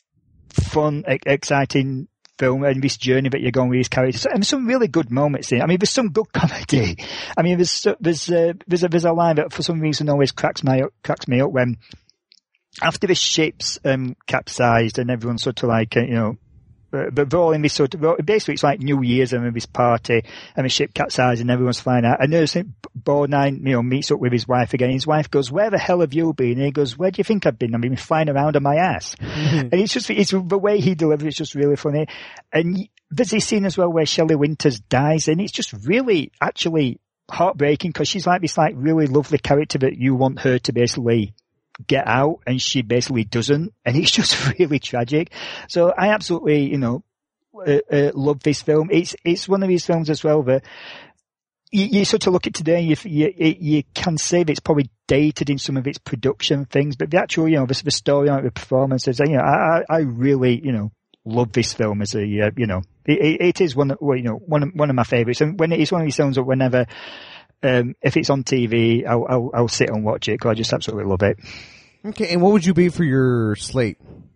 fun, e- exciting film and this journey that you're going with these characters. And some really good moments in it. I mean, there's some good comedy. I mean, there's there's uh, there's a there's a line that for some reason always cracks my cracks me up when after the ship's um, capsized and everyone's sort of like uh, you know. But they're all in this sort of, basically it's like New Year's and this party and the ship capsized and everyone's flying out. And there's Borgnine, you know, meets up with his wife again. His wife goes, where the hell have you been? And he goes, where do you think I've been? I've been flying around on my ass. Mm-hmm. And it's just, it's the way he delivers it's just really funny. And there's this scene as well where Shelley Winters dies and it's just really actually heartbreaking because she's like this like really lovely character that you want her to basically get out and she basically doesn't and it's just really tragic. So I absolutely, you know, uh, uh, love this film. It's it's one of these films as well that you, you sort of look at today and you, you, you can say that it's probably dated in some of its production things, but the actual, you know, the, the story on the performances, you know, I, I really, you know, love this film as a, uh, you know, it, it is one, well, you know, one of, one of my favorites. And when it's one of these films that whenever, Um, if it's on T V, I'll, I'll, I'll sit and watch it because I just absolutely love it. Okay, and what would you be for your slate?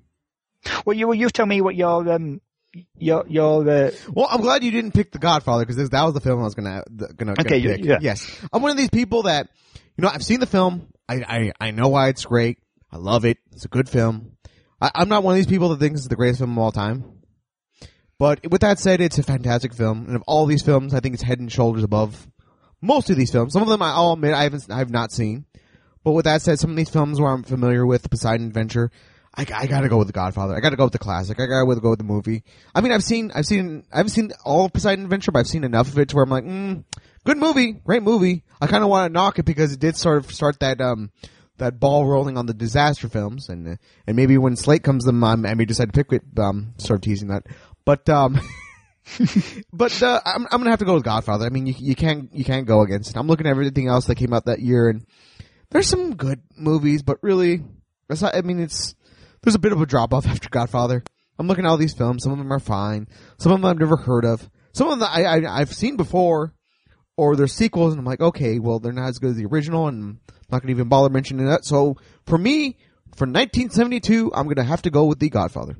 Well, you you tell me what your um your your. Uh... Well, I'm glad you didn't pick The Godfather because that was the film I was gonna gonna, gonna okay, pick. Yeah. Yes, I'm one of these people that you know I've seen the film. I I, I know why it's great. I love it. It's a good film. I, I'm not one of these people that thinks it's the greatest film of all time. But with that said, it's a fantastic film, and of all these films, I think it's head and shoulders above most of these films. Some of them, I'll admit, I haven't, I have not seen. But with that said, some of these films where I'm familiar with, Poseidon Adventure, I, I gotta go with The Godfather. I gotta go with the classic. I gotta go with the movie. I mean, I've seen, I've seen, I haven't seen all of Poseidon Adventure, but I've seen enough of it to where I'm like, mm, good movie, great movie. I kind of want to knock it because it did sort of start that, um, that ball rolling on the disaster films, and uh, and maybe when Slate comes, them, um, I may decide to pick it. Um, sort of teasing that, but um. but uh, I'm, I'm gonna have to go with Godfather. I mean, you, you can't you can't go against it. I'm looking at everything else that came out that year, and there's some good movies, but really, that's not, I mean, it's there's a bit of a drop off after Godfather. I'm looking at all these films. Some of them are fine. Some of them I've never heard of. Some of them I, I I've seen before, or they're sequels, and I'm like, okay, well, they're not as good as the original, and I'm not gonna even bother mentioning that. So for me, for nineteen seventy-two, I'm gonna have to go with The Godfather.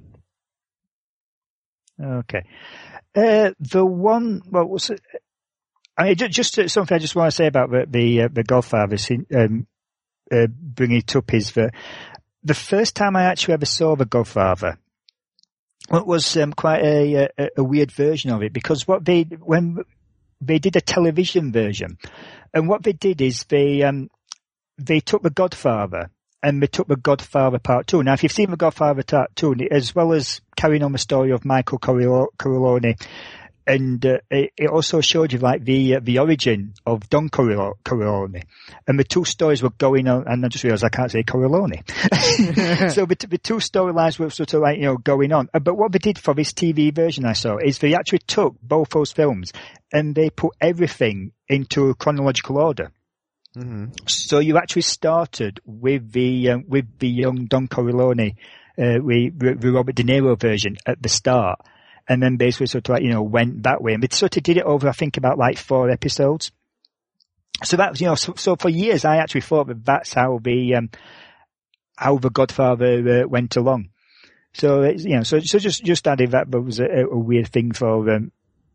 Okay. Uh, the one, well, was it, I mean, just, just something I just want to say about the the, uh, the Godfather scene, um, uh, bringing it up is that the first time I actually ever saw the Godfather, it was um, quite a, a a weird version of it because what they when they did a television version, and what they did is they um they took the Godfather. And they took The Godfather Part two. Now, if you've seen The Godfather Part two, as well as carrying on the story of Michael Corleone, and uh, it, it also showed you like the uh, the origin of Don Corleone, and the two stories were going on. And I just realised I can't say Corleone, so the, the two storylines were sort of like you know going on. But what they did for this T V version I saw is they actually took both those films and they put everything into a chronological order. Mm-hmm. So you actually started with the um, with the young Don Corleone, uh, with the Robert De Niro version at the start, and then basically sort of like you know went that way, and they sort of did it over I think about like four episodes. So that was you know so, so for years I actually thought that that's how the um, how the Godfather uh, went along. So it's, you know so so just just adding that was a, a weird thing for um,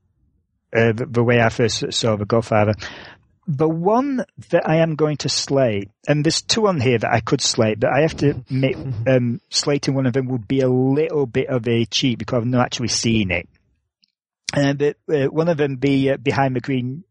uh, the, the way I first saw the Godfather. The one that I am going to slate, and there's two on here that I could slate, but I have to admit, um, slating one of them would be a little bit of a cheat because I've not actually seen it. Uh, but uh, one of them be uh, Behind the Green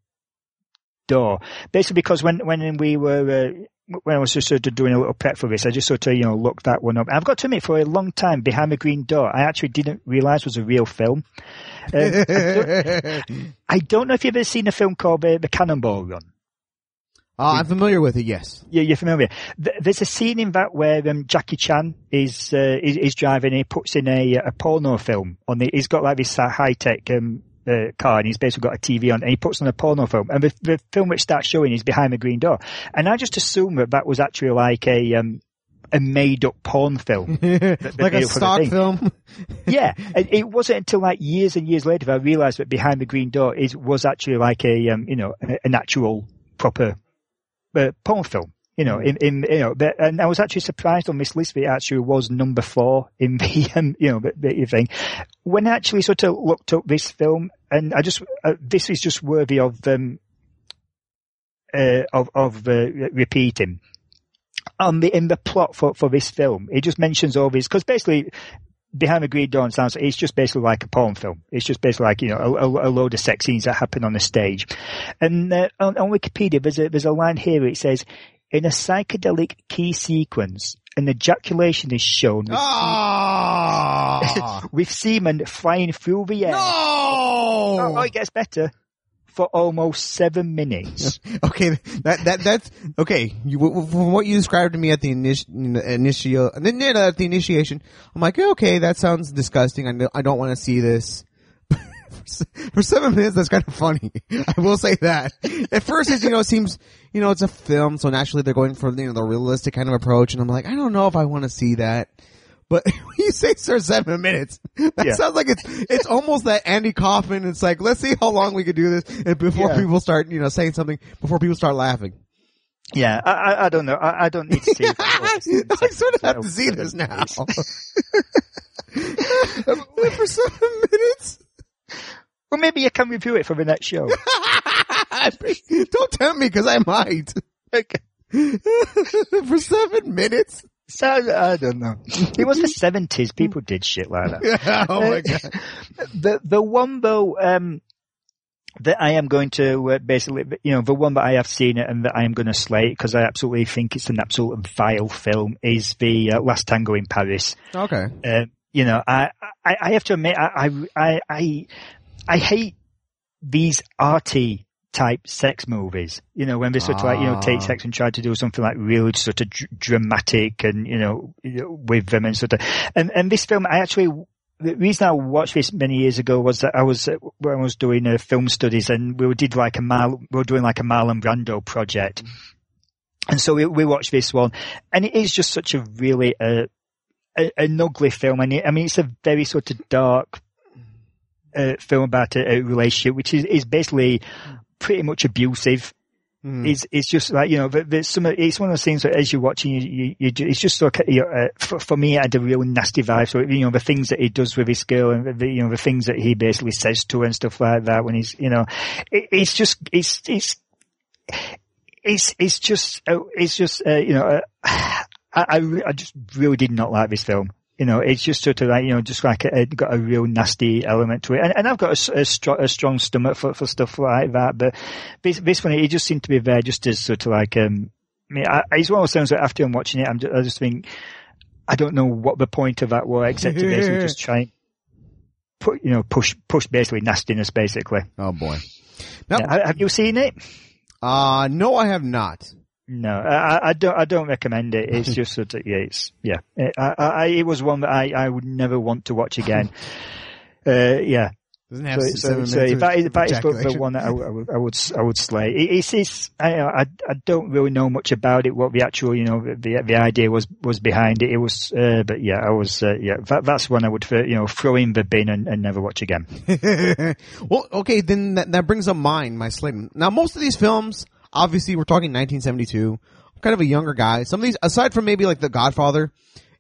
Door. Basically because when, when we were, uh, when I was just sort of doing a little prep for this, I just sort of, you know, looked that one up. And I've got to admit, for a long time, Behind the Green Door, I actually didn't realize was a real film. Um, I, don't, I don't know if you've ever seen a film called uh, The Cannonball Run. Oh, I'm familiar with it, yes. Yeah, you're familiar. There's a scene in that where um, Jackie Chan is, uh, is is driving and he puts in a, a porno film on the, he's got like this uh, high-tech um, uh, car and he's basically got a T V on and he puts on a porno film. And the, the film which starts showing is Behind the Green Door. And I just assumed that that was actually like a, um, a made-up porn film. that, like a stock film? Yeah. And it wasn't until like years and years later that I realized that Behind the Green Door is, was actually like a, um, you know, an actual proper uh, porn film. You know, in, in you know, but, and I was actually surprised on this list that it actually was number four in the, um, you know, the, the thing. When I actually sort of looked up this film, and I just, uh, this is just worthy of, um, uh, of, of, uh, repeating. On the, in the plot for, for this film, it just mentions all these, because basically, Behind the Green Dawn sounds, it's just basically like a porn film. It's just basically like, you know, a, a load of sex scenes that happen on the stage. And, uh, on, on Wikipedia, there's a, there's a line here where it says, in a psychedelic key sequence, an ejaculation is shown with, oh! semen, with semen flying through the air. No! Oh, oh, it gets better. For almost seven minutes. Okay, that that that's okay. You, from what you described to me at the initi- initial, at the initiation, I'm like, okay, that sounds disgusting. I don't, I don't want to see this. For seven minutes, that's kind of funny. I will say that. At first, it, you know, it seems, you know, it's a film, so naturally they're going for, you know, the realistic kind of approach, and I'm like, I don't know if I want to see that. But when you say for seven minutes, that yeah. sounds like it's it's almost that Andy Kaufman. It's like, let's see how long we could do this and before yeah. people start, you know, saying something, before people start laughing. Yeah, I, I, I don't know. I, I don't need to see it. I sort of have to see this now. For seven minutes? Well, maybe you can review it for the next show. Don't tempt me, because I might. Okay. For seven minutes? So, I don't know. It was the seventies. People did shit like that. Yeah, oh my God. The, the one though, um, that I am going to, uh, basically, you know, the one that I have seen it and that I am going to slate, because I absolutely think it's an absolute vile film, is the uh, Last Tango in Paris. Okay. Uh, you know, I, I, I have to admit, I, I, I, I hate these arty type sex movies, you know, when they sort of like, you know, take sex and try to do something like really sort of dr- dramatic and, you know, with them and sort of, and, and this film, I actually, the reason I watched this many years ago was that I was, uh, when I was doing uh, film studies, and we did like a Mar, we were doing like a Marlon Brando project. And so we, we watched this one, and it is just such a really, uh, a, an ugly film. And it, I mean, it's a very sort of dark, uh, film about a, a relationship, which is, is basically pretty much abusive. Mm. It's, it's just like, you know, there's some, it's one of those things that as you're watching, you, you, you it's just so, you know, uh, for, for me, it had a real nasty vibe. So, you know, the things that he does with his girl and the, you know, the things that he basically says to her and stuff like that when he's, you know, it, it's just, it's, it's, it's, it's just, uh, it's just, uh, you know, uh, I, I, I just really did not like this film. You know, it's just sort of like, you know, just like a, it got a real nasty element to it. And, and I've got a, a, stro- a strong stomach for, for stuff like that. But this, this one, it just seemed to be there just as sort of like, um, I mean, I, it's one of those things that after I'm watching it, I'm just, I just think, I don't know what the point of that was, except to basically just try and put, you know, push, push basically nastiness, basically. Oh boy. Now, yeah, have you seen it? Uh, no, I have not. No, I, I don't. I don't recommend it. It's just sort of, yeah, it's yeah. It, I, I, it was one that I, I would never want to watch again. Uh, yeah. Doesn't have so, seven so, minutes so that is, that is the, the ejaculation. one that I, I, would, I would, I would slay. It, it's, it's, I, I, I don't really know much about it. What the actual, you know, the the idea was was behind it. It was, uh, but yeah, I was, uh, yeah. That, that's one I would, you know, throw in the bin and, and never watch again. Well, okay, then that, that brings up mine, my slate. Now, most of these films. Obviously, we're talking nineteen seventy-two. I'm kind of a younger guy. Some of these, aside from maybe like The Godfather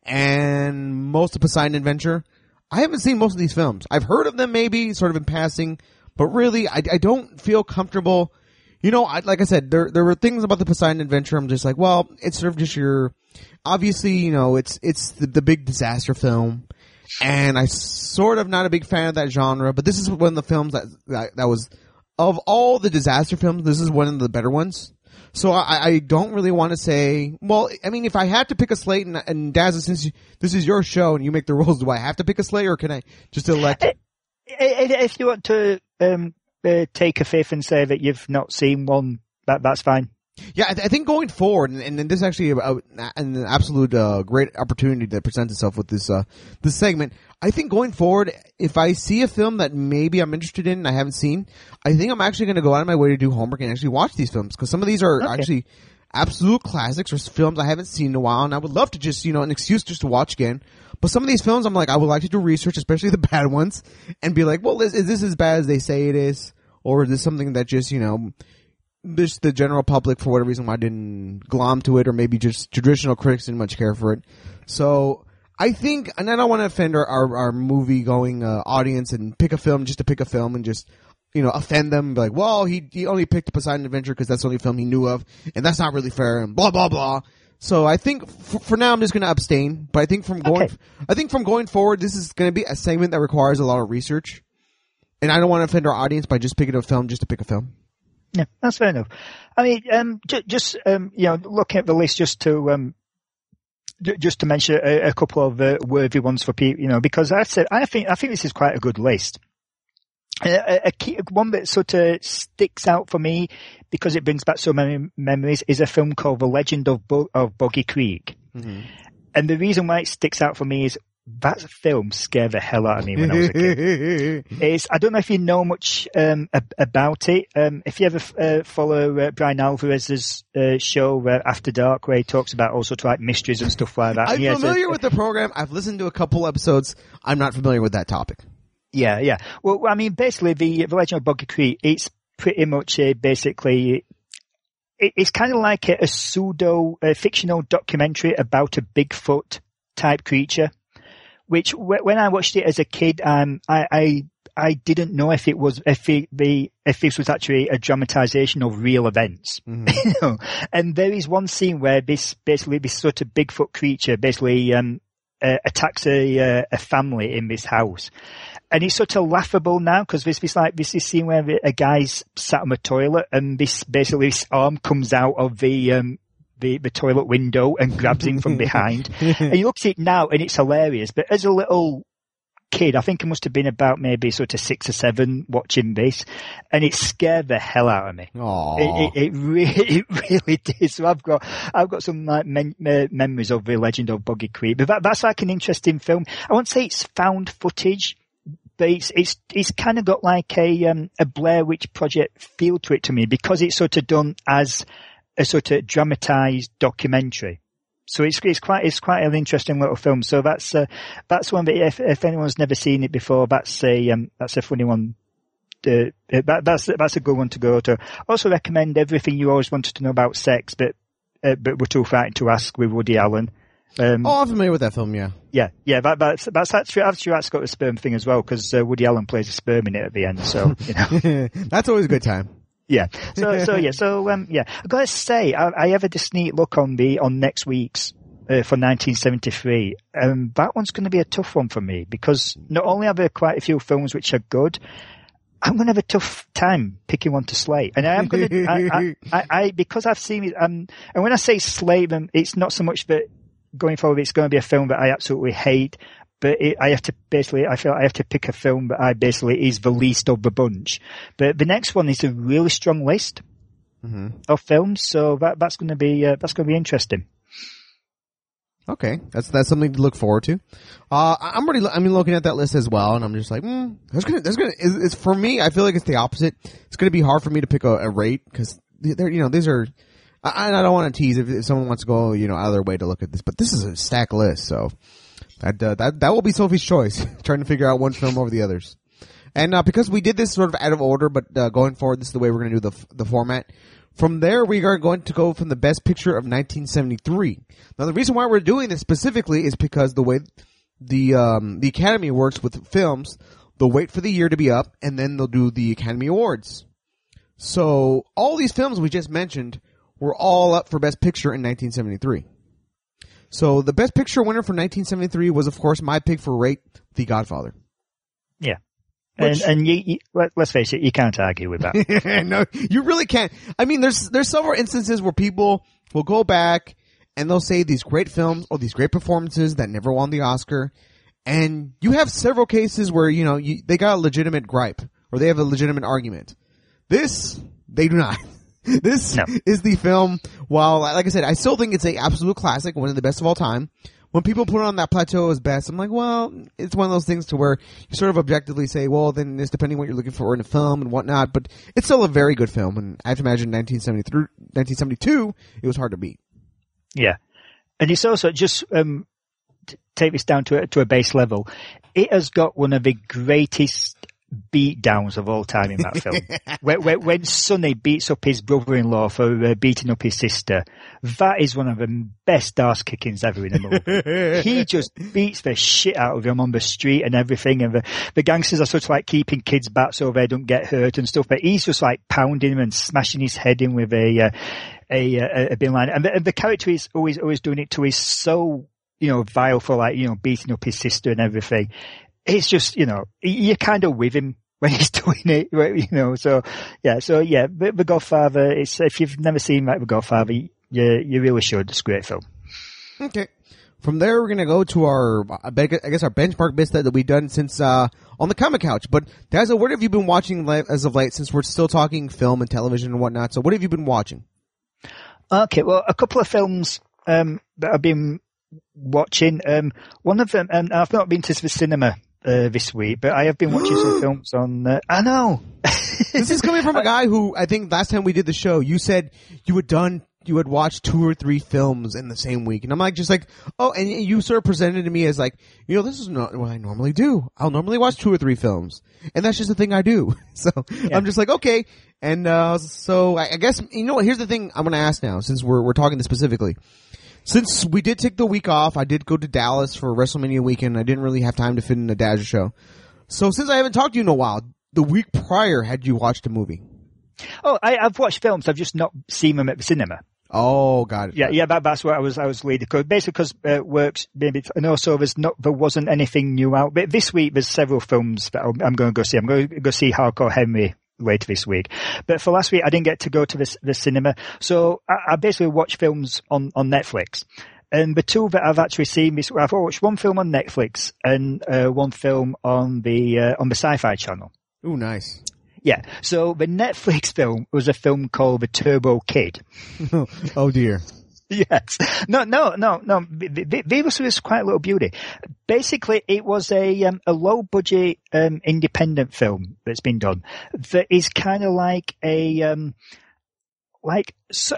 and most of Poseidon Adventure, I haven't seen most of these films. I've heard of them maybe, sort of in passing, but really, I, I don't feel comfortable. You know, I, like I said, there there were things about the Poseidon Adventure. I'm just like, well, it's sort of just your, obviously, you know, it's it's the, the big disaster film, and I sort of not a big fan of that genre. But this is one of the films that that, that was. Of all the disaster films, this is one of the better ones. So I, I don't really want to say, well, I mean, if I had to pick a slate, and, and Daz, since you, this is your show and you make the rules, do I have to pick a slate or can I just elect? If you want to um, uh, take a fifth and say that you've not seen one, that that's fine. Yeah, I, th- I think going forward, and, and this is actually a, a, an absolute uh, great opportunity that presents itself with this uh, this segment. I think going forward, if I see a film that maybe I'm interested in and I haven't seen, I think I'm actually going to go out of my way to do homework and actually watch these films, because some of these are okay. actually absolute classics or films I haven't seen in a while, and I would love to just, you know, an excuse just to watch again. But some of these films, I'm like, I would like to do research, especially the bad ones, and be like, well, is, is this as bad as they say it is, or is this something that just, you know, just the general public, for whatever reason, why didn't glom to it, or maybe just traditional critics didn't much care for it. So I think, and I don't want to offend our, our, our movie-going uh, audience and pick a film just to pick a film and just, you know, offend them. Be like, well, he he only picked Poseidon Adventure because that's the only film he knew of, and that's not really fair, and blah, blah, blah. So I think f- for now I'm just going to abstain. But I think from going, Okay. I think from going forward, this is going to be a segment that requires a lot of research. And I don't want to offend our audience by just picking a film just to pick a film. Yeah, that's fair enough. I mean, um, j- just, um, you know, looking at the list just to, um, j- just to mention a, a couple of uh, worthy ones for people, you know, because I said, I think, I think this is quite a good list. A, a key, one that sort of sticks out for me because it brings back so many memories is a film called The Legend of, Bo- of Boggy Creek. Mm-hmm. And the reason why it sticks out for me is that film scared the hell out of me when I was a kid. It's, I don't know if you know much um, ab- about it. Um, if you ever uh, follow uh, Brian Alvarez's uh, show uh, After Dark, where he talks about all sorts of like mysteries and stuff like that. I'm and familiar a, with the program. I've listened to a couple episodes. I'm not familiar with that topic. Yeah, yeah. Well, I mean, basically, the, the Legend of Boggy Creek, it's pretty much a, basically, it, it's kind of like a, a pseudo a fictional documentary about a Bigfoot type creature. Which, when I watched it as a kid, um, I, I, I didn't know if it was, if it, the, if this was actually a dramatization of real events. Mm-hmm. You know? And there is one scene where this, basically, this sort of Bigfoot creature basically, um, uh, attacks a, uh, a family in this house. And it's sort of laughable now, because this, this like, this is scene where a guy's sat on the toilet and this, basically, this arm comes out of the, um, The, the toilet window and grabs him from behind. And he looks at it now and it's hilarious. But as a little kid, I think I must have been about maybe sort of six or seven watching this, and it scared the hell out of me. Aww. It, it, it really, it really did. So I've got, I've got some like men, uh, memories of The Legend of Boggy Creek. But that, that's like an interesting film. I won't say it's found footage, but it's, it's, it's kind of got like a, um, a Blair Witch Project feel to it to me, because it's sort of done as a sort of dramatized documentary. So it's, it's quite, it's quite an interesting little film. So that's, uh, that's one that if, if anyone's never seen it before, that's a, um, that's a funny one. Uh, that, that's, that's a good one to go to. Also recommend Everything You Always Wanted to Know About Sex, but, uh, but We're Too Frightened to Ask with Woody Allen. Um, oh, I'm familiar with that film, yeah. Yeah, yeah, that, that's, that's actually, actually that's got the sperm thing as well, because uh, Woody Allen plays a sperm in it at the end, so, you know. That's always a good time. Yeah. So, so yeah, so, um, yeah. I've got to say, I, I have a sneak look on the, on next week's, uh, for nineteen seventy-three. Um, that one's going to be a tough one for me, because not only have there quite a few films which are good, I'm going to have a tough time picking one to slate. And I am going to, I, I, I, I, because I've seen it, um, and when I say slate them, it's not so much that going forward it's going to be a film that I absolutely hate, but it, I have to basically, I feel I have to pick a film that I basically is the least of the bunch. But the next one is a really strong list mm-hmm. of films, so that, that's going to be, uh, that's going to be interesting. Okay, that's that's something to look forward to. Uh, I'm already, I mean, looking at that list as well, and I'm just like, hmm, there's gonna, there's gonna, it's, it's for me. I feel like it's the opposite. It's gonna be hard for me to pick a, a rate, because they're, you know, these are. I, I don't want to tease if, if someone wants to go, you know, out of their way to look at this, but this is a stack list, so. That, uh, that, that will be Sophie's choice, trying to figure out one film over the others. And, uh, because we did this sort of out of order, but, uh, going forward, this is the way we're going to do the, the format. From there, we are going to go from the best picture of nineteen seventy-three. Now, the reason why we're doing this specifically is because the way the, um, the Academy works with films, they'll wait for the year to be up, and then they'll do the Academy Awards. So, all these films we just mentioned were all up for best picture in nineteen seventy-three. So the best picture winner for nineteen seventy-three was, of course, my pick for rate, The Godfather. Yeah. Which, and and you, you, let, let's face it, you can't argue with that. No, you really can't. I mean, there's there's several instances where people will go back and they'll say these great films or these great performances that never won the Oscar. And you have several cases where, you know, you, they got a legitimate gripe or they have a legitimate argument. This, they do not. This no. is the film, while, like I said, I still think it's a absolute classic, one of the best of all time. When people put it on that plateau as best, I'm like, well, it's one of those things to where you sort of objectively say, well, then it's depending on what you're looking for in a film and whatnot, but it's still a very good film, and I have to imagine nineteen seventy-three, nineteen seventy-two, it was hard to beat. Yeah. And it's also, just um, to take this down to a, to a base level, it has got one of the greatest beatdowns of all time in that film. when, when, when Sonny beats up his brother-in-law for uh, beating up his sister, that is one of the best arse kickings ever in a movie. He just beats the shit out of him on the street and everything, and the, the gangsters are sort of like keeping kids back so they don't get hurt and stuff, but he's just like pounding him and smashing his head in with a uh, a, a, a bin line. And the, and the character is always always doing it to is so, you know, vile for like, you know, beating up his sister and everything. It's just, you know, you're kind of with him when he's doing it, you know, so, yeah, so, yeah, The, the Godfather, it's, if you've never seen like The Godfather, you, you really should. It's a great film. Okay. From there, we're going to go to our, I guess, our benchmark bits that we've done since, uh, on the Comic Couch. But, Dazza, what have you been watching as of late, since we're still talking film and television and whatnot? So what have you been watching? Okay, well, a couple of films, um, that I've been watching. Um, one of them, and I've not been to the cinema Uh, this week, but I have been watching some films on, uh, I know. This is coming from a guy who, I think last time we did the show, you said you had done, you had watched two or three films in the same week. And I'm like, just like, oh, and you sort of presented to me as like, you know, this is not what I normally do. I'll normally watch two or three films. And that's just the thing I do. So yeah. I'm just like, okay. And, uh, so I, I guess, you know what, here's the thing I'm going to ask now, since we're, we're talking this specifically. Since we did take the week off, I did go to Dallas for WrestleMania weekend. I didn't really have time to fit in a Dazza show. So since I haven't talked to you in a while, the week prior, had you watched a movie? Oh, I, I've watched films. I've just not seen them at the cinema. Oh, got it. Yeah, yeah, that, that's what I was, I was leading. Cause basically, because uh, works, maybe, and also there's not, there wasn't anything new out. But this week, there's several films that I'm, I'm going to go see. I'm going to go see Hardcore Henry later this week. But for last week, I didn't get to go to the, the cinema. So I, I basically watch films on, on Netflix. And the two that I've actually seen, this, I've watched one film on Netflix and uh, one film on the uh, on the Sci-Fi Channel. Ooh, nice. Yeah. So the Netflix film was a film called The Turbo Kid. Oh dear. Yes. No, no, no, no. This was quite a little beauty. Basically, it was a um, a low budget um, independent film that's been done that is kind of like a um like so,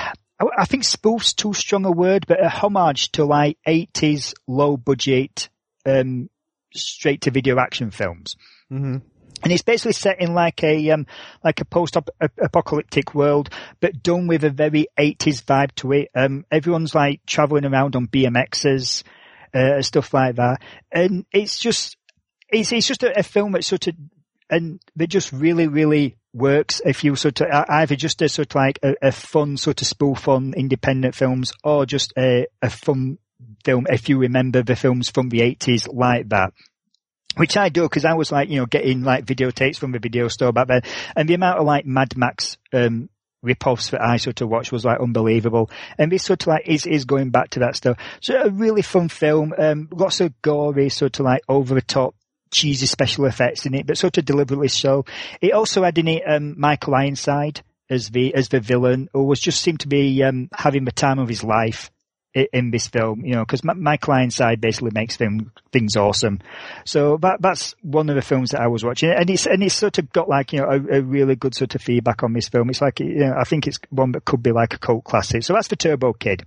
I think spoof's too strong a word, but a homage to like eighties low budget um straight to video action films. Mm-hmm. And it's basically set in like a um like a post-apocalyptic world, but done with a very eighties vibe to it. Um, everyone's like traveling around on B M Xs, uh, stuff like that, and it's just it's it's just a, a film that sort of and that just really really works if you sort of either just a sort of like a, a fun sort of spoof on independent films, or just a a fun film if you remember the films from the eighties like that. Which I do, because I was like, you know, getting like videotapes from the video store back then. And the amount of like Mad Max, um, rip-offs that I sort of watched was like unbelievable. And this sort of like is, is going back to that stuff. So a really fun film, um, lots of gory, sort of like over the top, cheesy special effects in it, but sort of deliberately so. It also had in it, um, Michael Ironside as the, as the villain, who was just seemed to be, um, having the time of his life in this film, you know, because Michael Ironside basically makes them, things awesome. So that, that's one of the films that I was watching, and it's and it's sort of got like, you know, a, a really good sort of feedback on this film. It's like, you know, I think it's one that could be like a cult classic. So that's The Turbo Kid.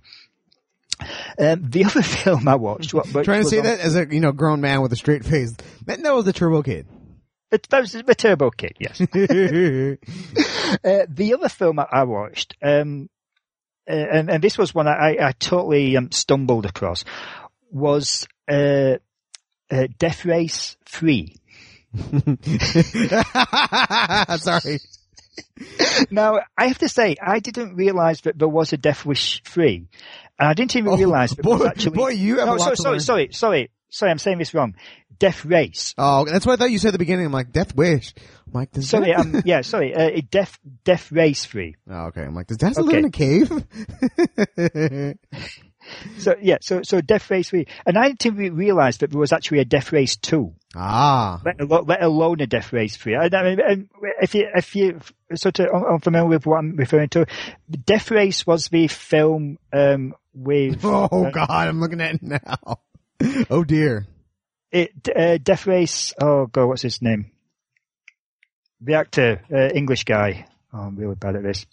Um, the other film I watched, what, what trying to say on, that as a, you know, grown man with a straight face, that, that was The Turbo Kid. It, that was The Turbo Kid, yes. uh, the other film I watched, um, Uh, and, and this was one I, I totally um, stumbled across, was uh, uh, Death Race three. Sorry. Now, I have to say, I didn't realise that there was a Death Wish three. And I didn't even oh, realise that boy, there was actually... Boy, you have no, a lot sorry, to sorry, learn. sorry, sorry, sorry, I'm saying this wrong. Death Race. Oh, that's what I thought you said at the beginning. I'm like, Death Wish. I'm like, does sorry, that... um, yeah, sorry, uh, Death, Death Race three. Oh, okay. I'm like, does Dazzle Okay. live in a cave? So, yeah, so, so Death Race three. And I didn't even realise that there was actually a Death Race two. Ah. Let alone, let alone a Death Race three. I mean, if you, if you sort of unfamiliar with what I'm referring to, Death Race was the film, um, with... Oh, uh, God, I'm looking at it now. Oh, dear. It, uh, Death Race, oh God, what's his name? The actor, uh, English guy. Oh, I'm really bad at this.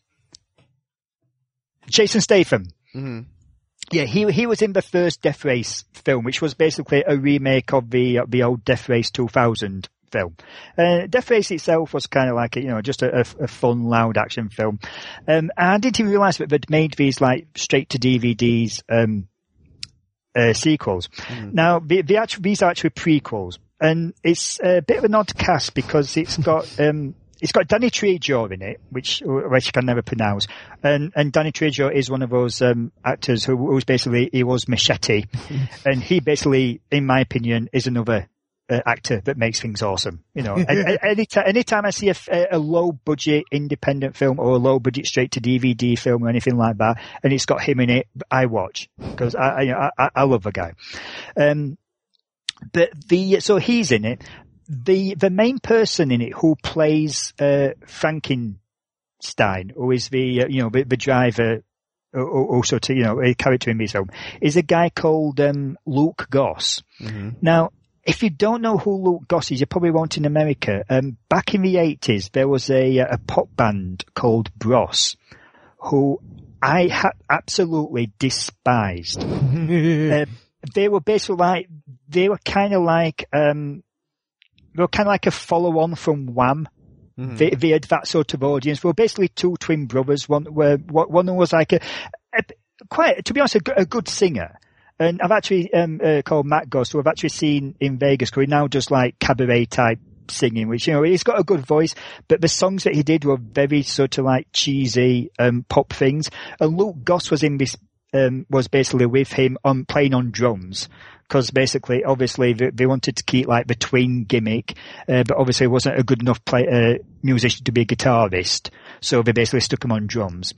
Jason Statham. Mm-hmm. Yeah, he he was in the first Death Race film, which was basically a remake of the uh, the old Death Race two thousand film. Uh, Death Race itself was kind of like a, you know, just a, a, a fun, loud action film. Um, I didn't even realise that they'd made these like straight to D V Ds, um, uh, sequels. Mm. Now, the, the actual, these are actually prequels, and it's a bit of an odd cast because it's got, um, it's got Danny Trejo in it, which, which I can never pronounce. And, and Danny Trejo is one of those, um, actors who, who's basically, he was Machete. And he basically, in my opinion, is another Uh, actor that makes things awesome. You know, anytime, anytime I see a, a low budget independent film or a low budget straight to D V D film or anything like that, and it's got him in it, I watch because I, I, I, I love the guy. Um, but the, so he's in it. The, the main person in it who plays, uh, Frankenstein, who is the, uh, you know, the, the driver, also to, you know, a character in this film, is a guy called, um, Luke Goss. Mm-hmm. Now, if you don't know who Luke Goss is, you probably won't in America. Um, back in the eighties, there was a, a pop band called Bros, who I ha- absolutely despised. uh, they were basically like, they were kind of like, um, they were kind of like a follow-on from Wham. Mm-hmm. They, they had that sort of audience. They were basically two twin brothers. One, were, one was like a, a quite, to be honest, a, a good singer. And I've actually um, uh, called Matt Goss, who I've actually seen in Vegas, who he now does like cabaret type singing, which, you know, he's got a good voice, but the songs that he did were very sort of like cheesy um, pop things. And Luke Goss was in this, um, was basically with him on playing on drums. Because basically, obviously, they, they wanted to keep like the twin gimmick, uh, but obviously it wasn't a good enough play, uh, musician to be a guitarist, so they basically stuck him on drums.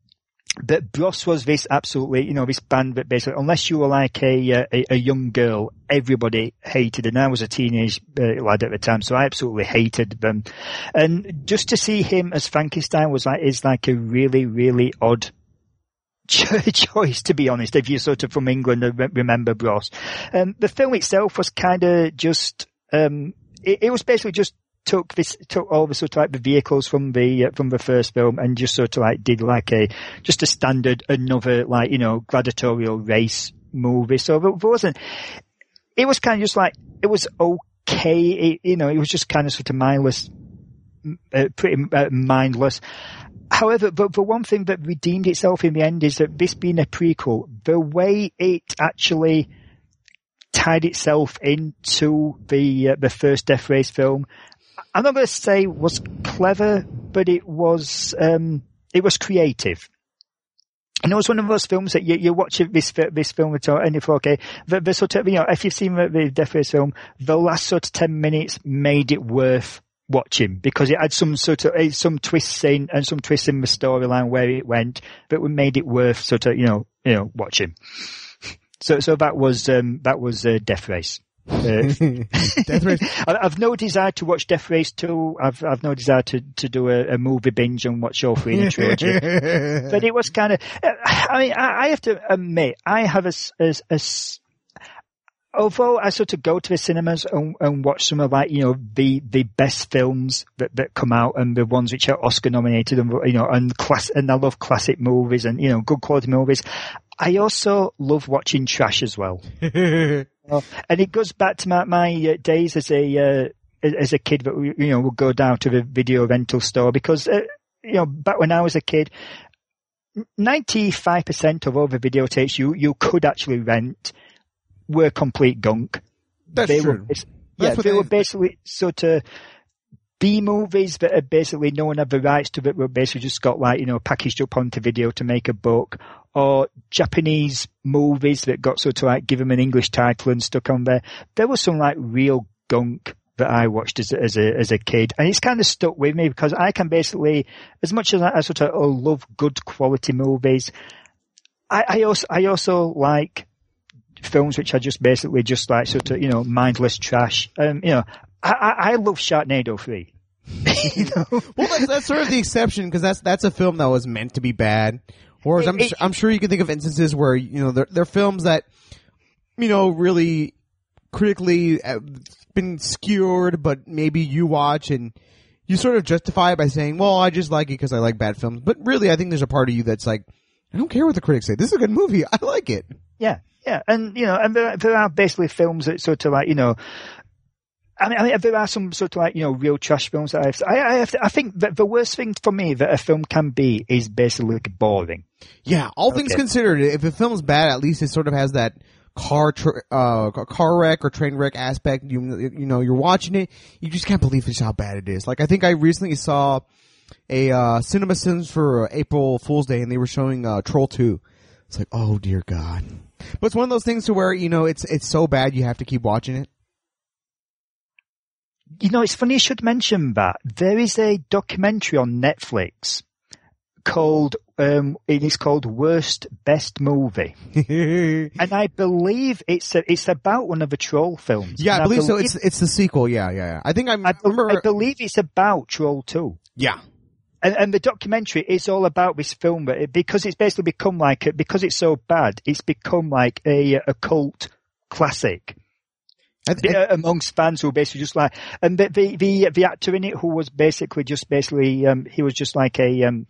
But Bros was this absolutely, you know, this band that basically, unless you were like a, a, a young girl, everybody hated. And I was a teenage uh, lad at the time, so I absolutely hated them. And just to see him as Frankenstein was like, is like a really, really odd choice, to be honest, if you're sort of from England and remember Bros. Um, the film itself was kind of just, um, it, it was basically just, took this, took all the sort of like the vehicles from the, uh, from the first film and just sort of like did like a, just a standard, another like, you know, gladiatorial race movie. So there wasn't, it was kind of just like, it was okay. It, you know, it was just kind of sort of mindless, uh, pretty uh, mindless. However, but the one thing that redeemed itself in the end is that this being a prequel, the way it actually tied itself into the, uh, the first Death Race film, I'm not going to say was clever, but it was, um, it was creative. And it was one of those films that you, you watch this, this film and you thought, okay, the, the sort of, you know, if you've seen the, the Death Race film, the last sort of ten minutes made it worth watching because it had some sort of, some twists in and some twists in the storyline where it went, but made it worth sort of, you know, you know, watching. So, so that was, um, that was, uh, Death Race. Uh, Death Race. I've no desire to watch Death Race two. I've I've no desire to to do a, a movie binge and watch all three in a trilogy. But it was kind of. I mean, I, I have to admit, I have a, a, a although I sort of go to the cinemas and, and watch some of like, you know, the, the best films that, that come out and the ones which are Oscar nominated and, you know, and class, and I love classic movies and, you know, good quality movies. I also love watching trash as well. And it goes back to my, my uh, days as a, uh, as a kid that, you know, would go down to the video rental store because, uh, you know, back when I was a kid, ninety-five percent of all the videotapes you, you could actually rent were complete gunk. That's they true. Were, yeah, they, they were basically sort of B movies that are basically no one had the rights to, that were basically just got like, you know, packaged up onto video to make a book, or Japanese movies that got sort of like give them an English title and stuck on there. There was some like real gunk that I watched as a, as a, as a kid, and it's kind of stuck with me because I can basically, as much as I, I sort of love good quality movies, I, I also, I also like films which are just basically just like sort of, you know, mindless trash. Um, you know, I, I, I love Sharknado three. You know? Well, that's, that's sort of the exception because that's, that's a film that was meant to be bad. Whereas I'm, it, I'm sure you can think of instances where, you know, they're, they're films that, you know, really critically been skewered, but maybe you watch and you sort of justify it by saying, well, I just like it because I like bad films. But really, I think there's a part of you that's like, I don't care what the critics say. This is a good movie. I like it. Yeah. Yeah. And, you know, and there, there are basically films that sort of like, you know, I mean, I mean, there are some sort of like, you know, real trash films that I've, I, I, have to, I think that the worst thing for me that a film can be is basically boring. Yeah, all Okay. things considered, if a film's bad, at least it sort of has that car, tr- uh, car wreck or train wreck aspect. You, you know, you're watching it, you just can't believe just how bad it is. Like, I think I recently saw a, uh, Cinema Sins for uh, April Fool's Day, and they were showing, uh, Troll two. It's like, oh dear God. But it's one of those things to where, you know, it's, it's so bad you have to keep watching it. You know, it's funny you should mention that. There is a documentary on Netflix called, um, it is called Worst Best Movie. And I believe it's a, it's about one of the Troll films. Yeah, I and believe, I believe so. It's, it's the sequel. Yeah, yeah, yeah. I think I'm, I, be- remember. I believe it's about Troll two. Yeah. And, and the documentary is all about this film, but it, because it's basically become like, a, because it's so bad, it's become like a, a cult classic. I th- I, amongst fans who were basically just like, and the, the, the, the actor in it who was basically just basically, um, he was just like a, um,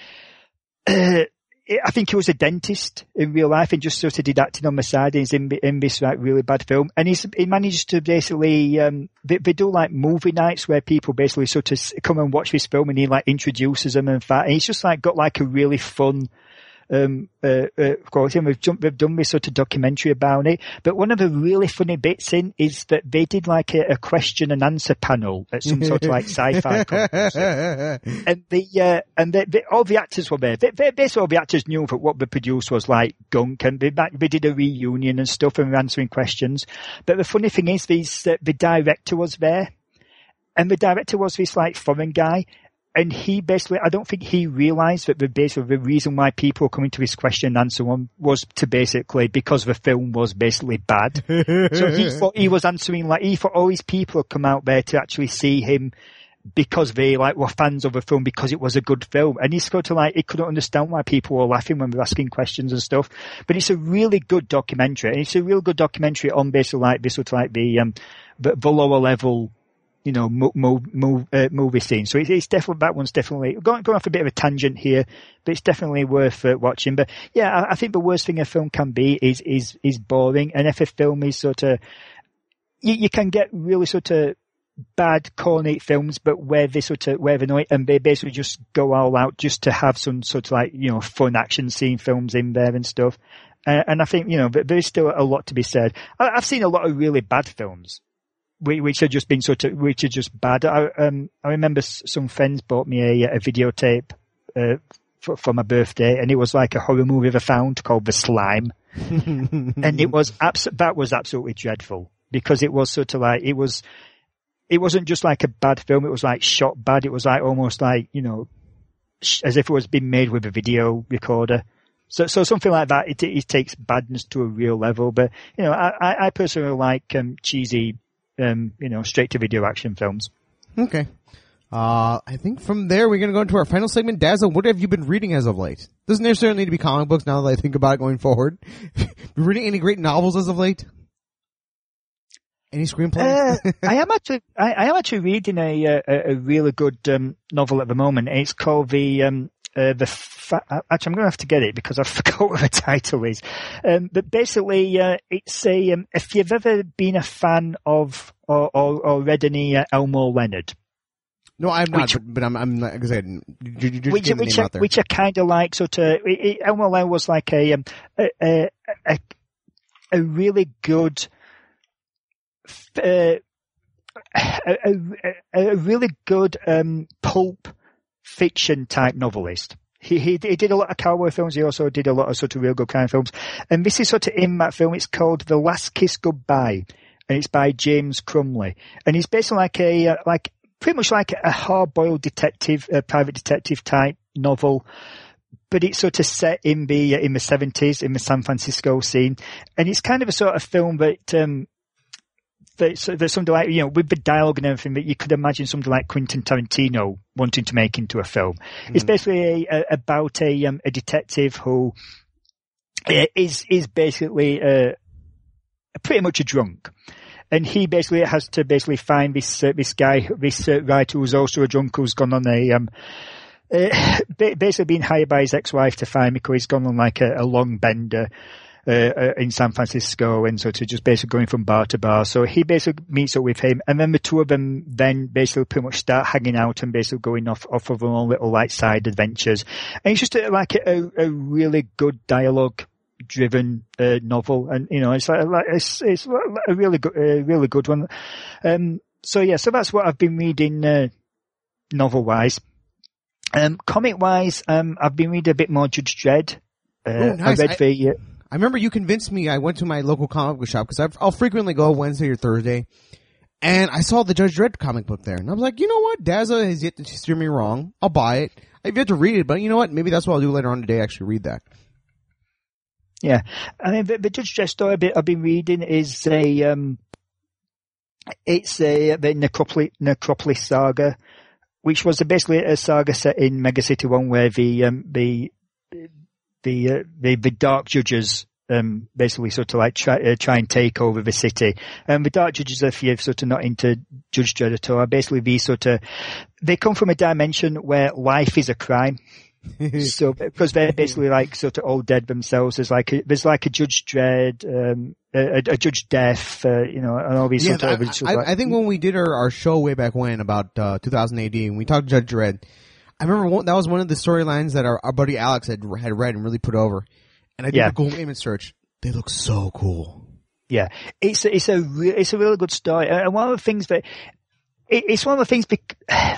uh, I think he was a dentist in real life and just sort of did acting on the side, and he's in, in this like really bad film. And he's, he managed to basically, um, they, they do like movie nights where people basically sort of come and watch this film, and he like introduces them and that, and he's just like got like a really fun, Um, uh, uh, of course, and we've, jumped, we've done this sort of documentary about it. But one of the really funny bits in is that they did like a, a question and answer panel at some sort of like sci-fi conference. And the, uh, and the, the, all the actors were there. They, they, basically all the actors knew that what the producer was like gunk, and they, they did a reunion and stuff and were answering questions. But the funny thing is, these, uh, the director was there, and the director was this like foreign guy. And he basically, I don't think he realised that the basically the reason why people were coming to his question and answer one was to basically, because the film was basically bad. So he thought he was answering like, he thought all these people had come out there to actually see him because they like were fans of the film because it was a good film. And he's sort of like, he couldn't understand why people were laughing when they were asking questions and stuff. But it's a really good documentary. And it's a real good documentary on basically like this sort of like the, um, the, the lower level, you know, move, move, move, uh, movie scene. So it's, it's definitely, that one's definitely, going, going off a bit of a tangent here, but it's definitely worth uh, watching. But yeah, I, I think the worst thing a film can be is, is, is boring. And if a film is sort of, you, you can get really sort of bad, corny films, but where they sort of, where they know it, and they basically just go all out just to have some sort of like, you know, fun action scene films in there and stuff. Uh, and I think, you know, there's still a lot to be said. I, I've seen a lot of really bad films, which have just been sort of, which are just bad. I, um, I remember some friends bought me a, a videotape, uh, for, for my birthday, and it was like a horror movie they found called The Slime. And it was abs- that was absolutely dreadful, because it was sort of like, it was, it wasn't just like a bad film, it was like shot bad. It was like almost like, you know, as if it was being made with a video recorder. So, so something like that, it, it takes badness to a real level. But, you know, I, I personally like, um, cheesy, Um, you know, straight to video action films. Okay. Uh, I think from there we're going to go into our final segment. Dazzle, what have you been reading as of late? Doesn't necessarily need to be comic books now that I think about it going forward. Been reading any great novels as of late? Any screenplays? Uh, I am actually, I, I am actually reading a, a, a really good, um, novel at the moment. It's called the, um, Uh, the fa- actually, I'm going to have to get it because I forgot what the title is. Um, but basically, uh, it's a, um, if you've ever been a fan of or, or, or read any uh, Elmore Leonard. No, I'm not, which, but, but I'm, I'm like I said, you, you just which, getting the which, name are, out there. which are kind of like sort of, it, it, Elmore Leonard was like a, um, a, a, a, a really good, uh, a, a, a really good, um, pulp fiction type novelist. He, he he did a lot of cowboy films. He also did a lot of sort of real good kind of films. And this is sort of in that film. It's called The Last Kiss Goodbye, and it's by James Crumley. And it's basically like a uh, like pretty much like a hard-boiled detective, uh, private detective type novel. But it's sort of set in the uh, in the seventies in the San Francisco scene, and it's kind of a sort of film that. Um, There's, there's something like, you know, with the dialogue and everything that you could imagine something like Quentin Tarantino wanting to make into a film. Mm. It's basically a, a, about a, um, a detective who is, is basically, uh, pretty much a drunk. And he basically has to basically find this, uh, this guy, this uh, writer who's also a drunk who's gone on a, um, uh, basically being hired by his ex-wife to find him because he's gone on like a, a long bender. uh, uh, in San Francisco, and sort of just basically going from bar to bar. So he basically meets up with him, and then the two of them then basically pretty much start hanging out and basically going off, off of their own little like side adventures. And it's just a, like a, a really good dialogue driven uh, novel, and you know, it's like, like it's it's a really good, uh, really good one. Um, so yeah, so that's what I've been reading uh, novel wise. Um, comic wise, um, I've been reading a bit more Judge Dredd. Uh, Ooh, nice. I read I, the. Uh, I remember you convinced me. I went to my local comic book shop because I'll frequently go Wednesday or Thursday, and I saw the Judge Dredd comic book there, and I was like, you know what, Dazza has yet to steer me wrong. I'll buy it. I've yet to read it, but you know what? Maybe that's what I'll do later on today. Actually, read that. Yeah, I mean the, the Judge Dredd story bit I've been reading is a um, it's a the Necropolis, Necropolis saga, which was basically a saga set in Mega City One, where the um, the the, uh, the the Dark Judges um, basically sort of like try, uh, try and take over the city. And the Dark Judges, if you're sort of not into Judge Dredd at all, are basically these sort of they come from a dimension where life is a crime. So because they're basically like sort of all dead themselves. There's like a, there's like a Judge Dredd, um, a, a Judge Death, uh, you know, and all these yeah, sort of. I, sort I, of like, I think when we did our, our show way back when, about uh, two thousand A D, and we talked Judge Dredd, I remember one, that was one of the storylines that our, our buddy Alex had had read and really put over. And I did yeah. a Google image search. They look so cool. Yeah, it's a, it's a re- it's a really good story, and one of the things that it, it's one of the things. Bec-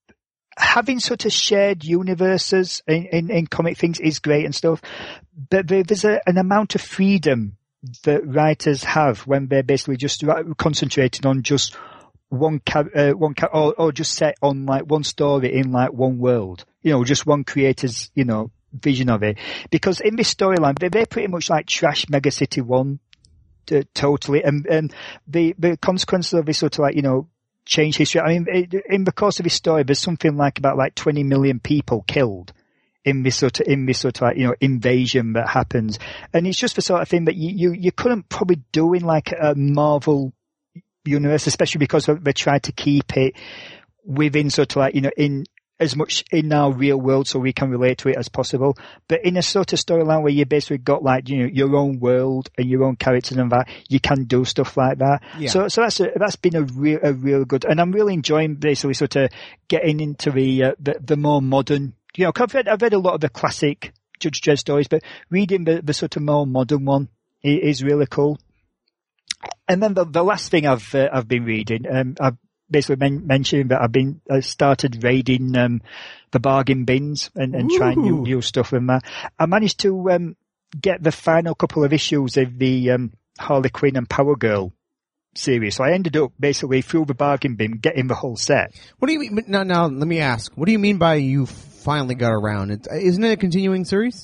Having sort of shared universes in, in, in comic things is great and stuff, but there's a, an amount of freedom that writers have when they're basically just concentrating on just one ca- uh, one ca- or, or just set on like one story in like one world, you know, just one creator's, you know, vision of it. Because in this storyline, they they pretty much like trash Mega City One to, totally, and and the the consequences of this sort of like, you know, change history. I mean, in the course of his story, there's something like about like twenty million people killed in this sort of, in this sort of like, you know, invasion that happens. And it's just the sort of thing that you, you, you couldn't probably do in like a Marvel universe, especially because they tried to keep it within sort of like, you know, in as much in our real world so we can relate to it as possible. But in a sort of storyline where you basically got like, you know, your own world and your own characters and that, you can do stuff like that. Yeah. So, so that's a, that's been a real, a real good, and I'm really enjoying basically sort of getting into the, uh, the, the more modern, you know, 'cause I've read, I've read a lot of the classic Judge Dredd stories, but reading the, the sort of more modern one is, is really cool. And then the, the last thing I've, uh, I've been reading, um, I've, basically men- mentioning that I've been I started raiding um, the bargain bins and, and trying new, new stuff. And uh, I managed to um, get the final couple of issues of the um, Harley Quinn and Power Girl series. So I ended up basically through the bargain bin getting the whole set. What do you mean? Now, now let me ask. What do you mean by you finally got around? It, isn't it a continuing series?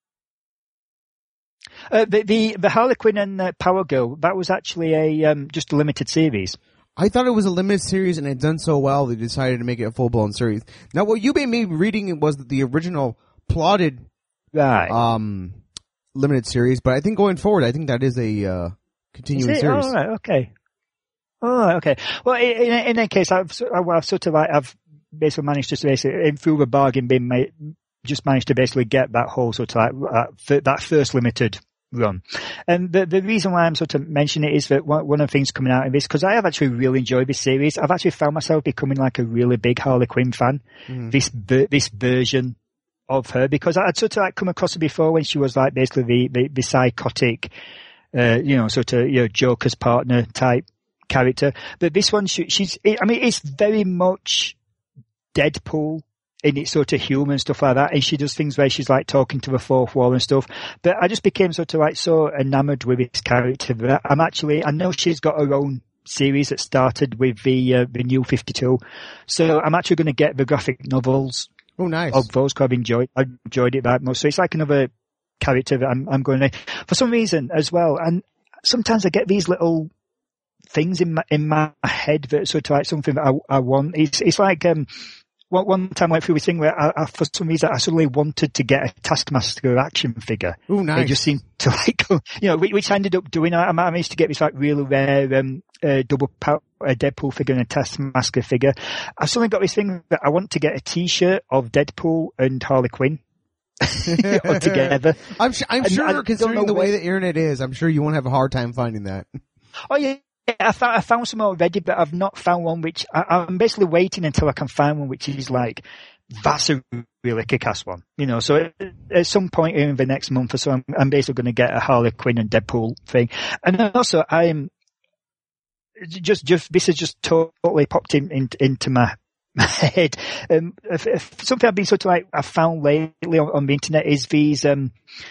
Uh, the, the the Harley Quinn and uh, Power Girl, that was actually a um, just a limited series. I thought it was a limited series, and it had done so well they decided to make it a full-blown series. Now, what you made me reading it was the original plotted right. um, limited series, but I think going forward, I think that is a uh, continuing series. Oh, right, okay. Oh, okay. Well, in, in, in any case, I've, I've sort of like, I've basically managed to basically, through the bargain bin, mate, just managed to basically get that whole sort of like, uh, that first limited run. And the, the reason why I'm sort of mentioning it is that one, one of the things coming out of this, because I have actually really enjoyed this series, I've actually found myself becoming like a really big Harley Quinn fan. Mm. This, this version of her, because I'd sort of like come across her before when she was like basically the, the, the psychotic, uh, you know, sort of, you know, Joker's partner type character. But this one, she, she's, I mean, it's very much Deadpool in its sort of humor and stuff like that, and she does things where she's like talking to the fourth wall and stuff. But I just became sort of like so enamored with this character that I'm actually, I know she's got her own series that started with the uh, the New fifty-two, so I'm actually going to get the graphic novels. Oh, nice! Of those, because I've enjoyed, I enjoyed it that much. So it's like another character that I'm, I'm going to, for some reason as well. And sometimes I get these little things in my in my head that sort of like something that I, I want. It's it's like um. One time I went through this thing where I, I, for some reason I suddenly wanted to get a Taskmaster action figure. Oh, nice. It just seemed to like, you know, which I ended up doing. I managed to get this like really rare, um, uh, double power, a Deadpool figure and a Taskmaster figure. I suddenly got this thing that I want to get a t-shirt of Deadpool and Harley Quinn altogether. I'm, sh- I'm And sure, I don't considering know the way where- the internet is, I'm sure you won't have a hard time finding that. Oh yeah, I found I found some already, but I've not found one which I, I'm basically waiting until I can find one which is like that's a really kick-ass one, you know. So at, at some point in the next month or so, I'm, I'm basically going to get a Harley Quinn and Deadpool thing, and also I'm just just this has just totally popped in, in into my. my head. Um, if, if something I've been sort of like I found lately on, on the internet is these um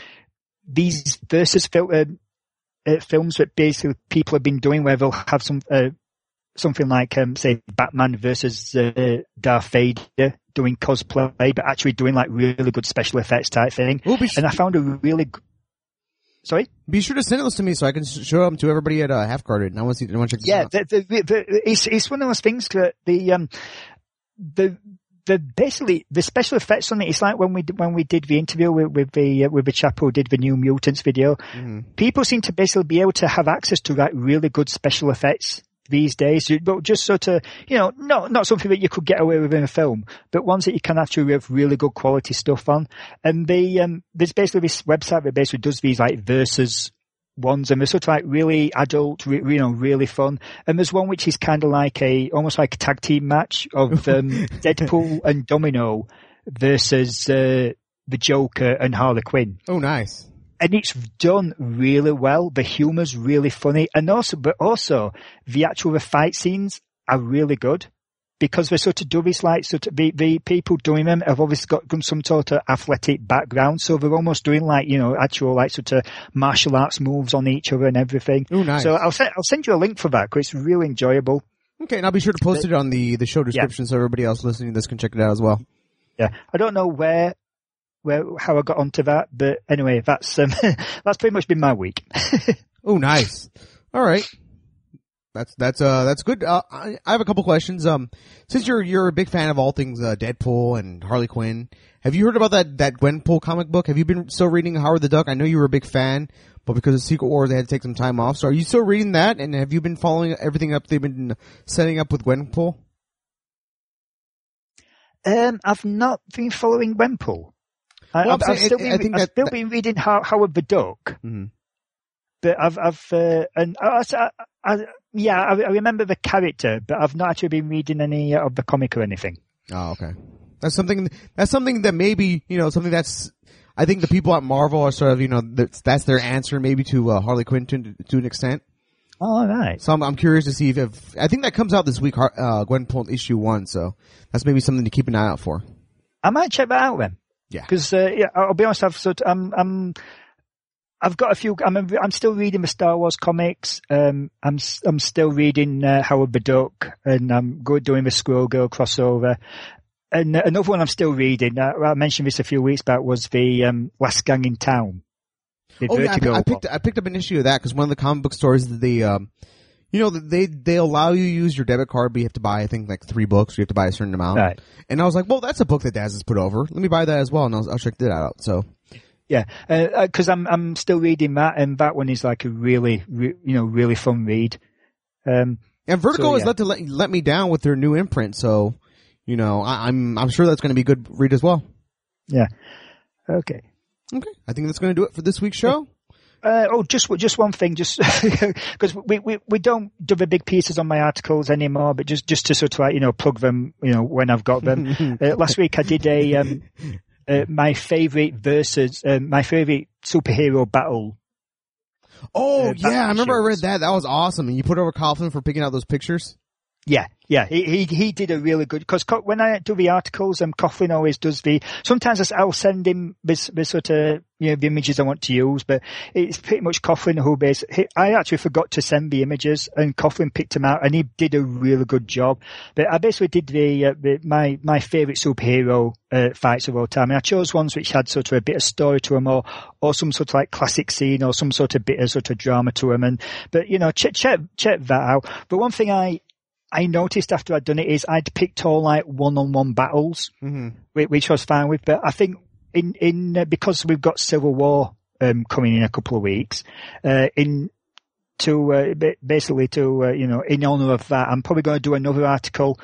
these versus fil- uh, uh, films that basically people have been doing where they'll have some uh, something like um say Batman versus uh, Darth Vader doing cosplay, but actually doing like really good special effects type thing. Well, be sh- and I found a really g- sorry. Be sure to send those to me so I can sh- show them to everybody at uh, Half Guarded. And I want to see. I want to check this Yeah, out. the, the, the, the, it's it's one of those things that the um. The the basically the special effects on it. It's like when we when we did the interview with, with the uh, with the chap who did the New Mutants video. Mm-hmm. People seem to basically be able to have access to like really good special effects these days, but just sort of you know not not something that you could get away with in a film, but ones that you can actually have really good quality stuff on. And the um, there's basically this website that basically does these like versus ones, and they're sort of like really adult, re- you know, really fun. And there's one which is kind of like a, almost like a tag team match of um, Deadpool and Domino versus uh, the Joker and Harley Quinn. Oh, nice. And it's done really well. The humor's really funny, and also, but also the actual the fight scenes are really good. Because they're sort of do this like sort of the, the people doing them have obviously got some sort of athletic background, so they're almost doing like you know actual like sort of martial arts moves on each other and everything. Oh, nice. So I'll send I'll send you a link for that because it's really enjoyable. Okay, and I'll be sure to post it on the the show description so everybody else listening to this can check it out as well. Yeah, I don't know where where how I got onto that, but anyway, that's um, that's pretty much been my week. Oh, nice. All right. That's that's uh that's good. Uh, I, I have a couple questions. Um, since you're you're a big fan of all things uh, Deadpool and Harley Quinn, have you heard about that that Gwenpool comic book? Have you been still reading Howard the Duck? I know you were a big fan, but because of Secret Wars, they had to take some time off. So, are you still reading that? And have you been following everything up they've been setting up with Gwenpool? Um, I've not been following Gwenpool. I, Well, I've, I'm I've saying, still it- been I think I've that- still that- been reading How, Howard the Duck. Mm-hmm. But I've, I've, uh, and I, I, I, yeah, I, I remember the character, but I've not actually been reading any of the comic or anything. Oh, okay. That's something. That's something that maybe you know something that's. I think the people at Marvel are sort of you know that's, that's their answer maybe to uh, Harley Quinn to, to an extent. All right. So I'm, I'm curious to see if, if I think that comes out this week. Uh, Gwenpool issue one, so that's maybe something to keep an eye out for. I might check that out then. Yeah. Because uh, yeah, I'll be honest, I've sort, I'm, I'm, I've got a few. I'm, I'm still reading the Star Wars comics. Um, I'm, I'm still reading uh, Howard the Duck, and I'm good doing the Squirrel Girl crossover. And uh, another one I'm still reading. Uh, I mentioned this a few weeks back. Was the um, Last Gang in Town. The Oh yeah, I, Vertigo I picked one. I picked up an issue of that because one of the comic book stores that they, um, you know, they they allow you to use your debit card, but you have to buy I think like three books. You have to buy a certain amount. Right. And I was like, well, that's a book that Daz has put over. Let me buy that as well, and I'll, I'll check that out. So. Yeah, because uh, I'm I'm still reading that, and that one is like a really, re, you know, really fun read. Um, And Vertigo so, has yeah. let to let, let me down with their new imprint, so you know I, I'm I'm sure that's going to be a good read as well. Yeah. Okay. Okay, I think that's going to do it for this week's show. Uh, oh, just just one thing, just because we, we we don't do the big pieces on my articles anymore, but just just to sort of like, you know plug them, you know when I've got them. uh, last week I did a um, uh, my favorite versus uh, my favorite superhero battle. Oh Uh, yeah, I remember I read issues. that. That was awesome. And you put over Coughlin for picking out those pictures. Yeah, yeah, he he, he did a really good, because when I do the articles, um, Coughlin always does the, sometimes I'll send him this, this sort of, you know, the images I want to use, but it's pretty much Coughlin who basically, I actually forgot to send the images, and Coughlin picked them out, and he did a really good job. But I basically did the, uh, the my, my favourite superhero, uh, fights of all time, and I chose ones which had sort of a bit of story to them, or, or some sort of like classic scene, or some sort of bit of sort of drama to them, and, but you know, check, check, check that out. But one thing I, I noticed after I'd done it is I'd picked all like one-on-one battles, Mm-hmm. which, which I was fine with. But I think in in uh, because we've got Civil War um, coming in a couple of weeks, uh, in to uh, ba- basically to uh, you know in honor of that, I'm probably going to do another article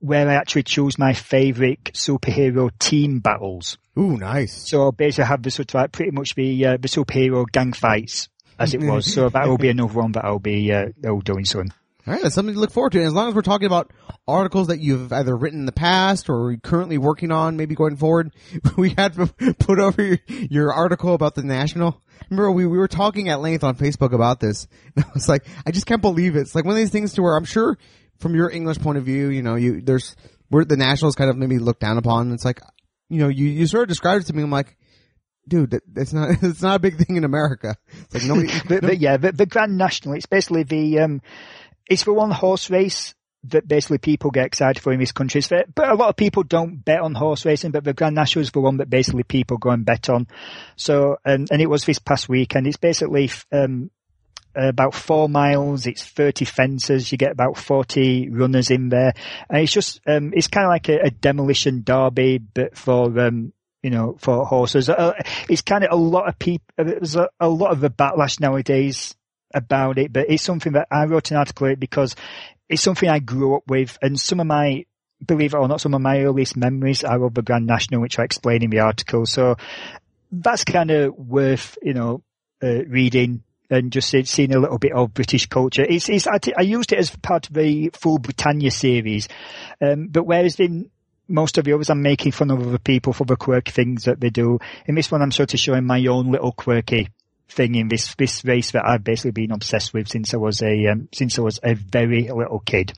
where I actually choose my favourite superhero team battles. Ooh, nice. So basically I have the sort of like pretty much the, uh, the superhero gang fights as it was. So that will be another one that I'll be, uh, I'll doing soon. All right, that's something to look forward to. And as long as we're talking about articles that you've either written in the past or currently working on, maybe going forward, we had to put over your, your article about the National. Remember, we, we were talking at length on Facebook about this. And I was like, I just can't believe it. It's like one of these things to where I'm sure from your English point of view, you know, you, there's, where the Nationals kind of maybe looked down upon. It's like, you know, you, you sort of described it to me. I'm like, dude, that, that's not, it's not a big thing in America. It's like nobody. but, no, but yeah, the, the Grand National, it's basically the, um, it's the one horse race that basically people get excited for in this country. For, but a lot of people don't bet on horse racing, but the Grand National is the one that basically people go and bet on. So, and, and it was this past weekend. It's basically, um, about four miles. It's thirty fences. You get about forty runners in there. And it's just, um, it's kind of like a, a demolition derby, but for, um, you know, for horses. Uh, it's kind of a lot of people, there's a, a lot of the backlash nowadays about it, but it's something that I wrote an article on it because it's something I grew up with, and some of my, believe it or not, some of my earliest memories are of the Grand National, which I explain in the article. So that's kind of worth, you know, uh, reading and just seeing a little bit of British culture. It's, it's, I, t- I used it as part of the Full Britannia series, um, but whereas in most of the others, I'm making fun of other people for the quirky things that they do. In this one, I'm sort of showing my own little quirky thing in this this race that I've basically been obsessed with since I was a um, since I was a very little kid.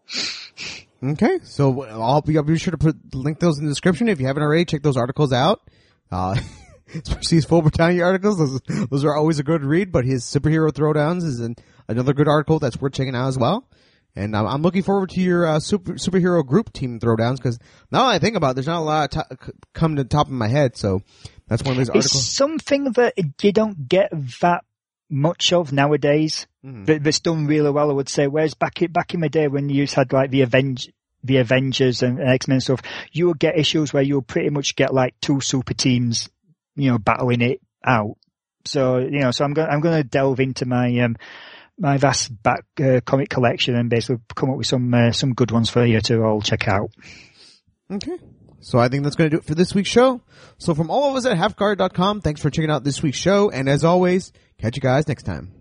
Okay, so I'll be, I'll be sure to put link those in the description. If you haven't already, check those articles out. Uh, especially his Full Britannia articles; those, those are always a good read. But his superhero throwdowns is an, another good article that's worth checking out as well. And I'm, I'm looking forward to your uh, super, superhero group team throwdowns because now that I think about it, there's not a lot to, come to the top of my head. So that's one of those articles. It's something that you don't get that much of nowadays. Mm-hmm. that, that's done really well, I would say. Whereas back in, back in the day when you had like the Avenge, the Avengers and, and X-Men stuff, you would get issues where you would pretty much get like two super teams, you know, battling it out. So, you know, so I'm going, I'm going to delve into my, um, my vast back uh, comic collection and basically come up with some uh, some good ones for you to all check out. Okay. So I think that's going to do it for this week's show. So from all of us at half guard dot com, thanks for checking out this week's show. And as always, catch you guys next time.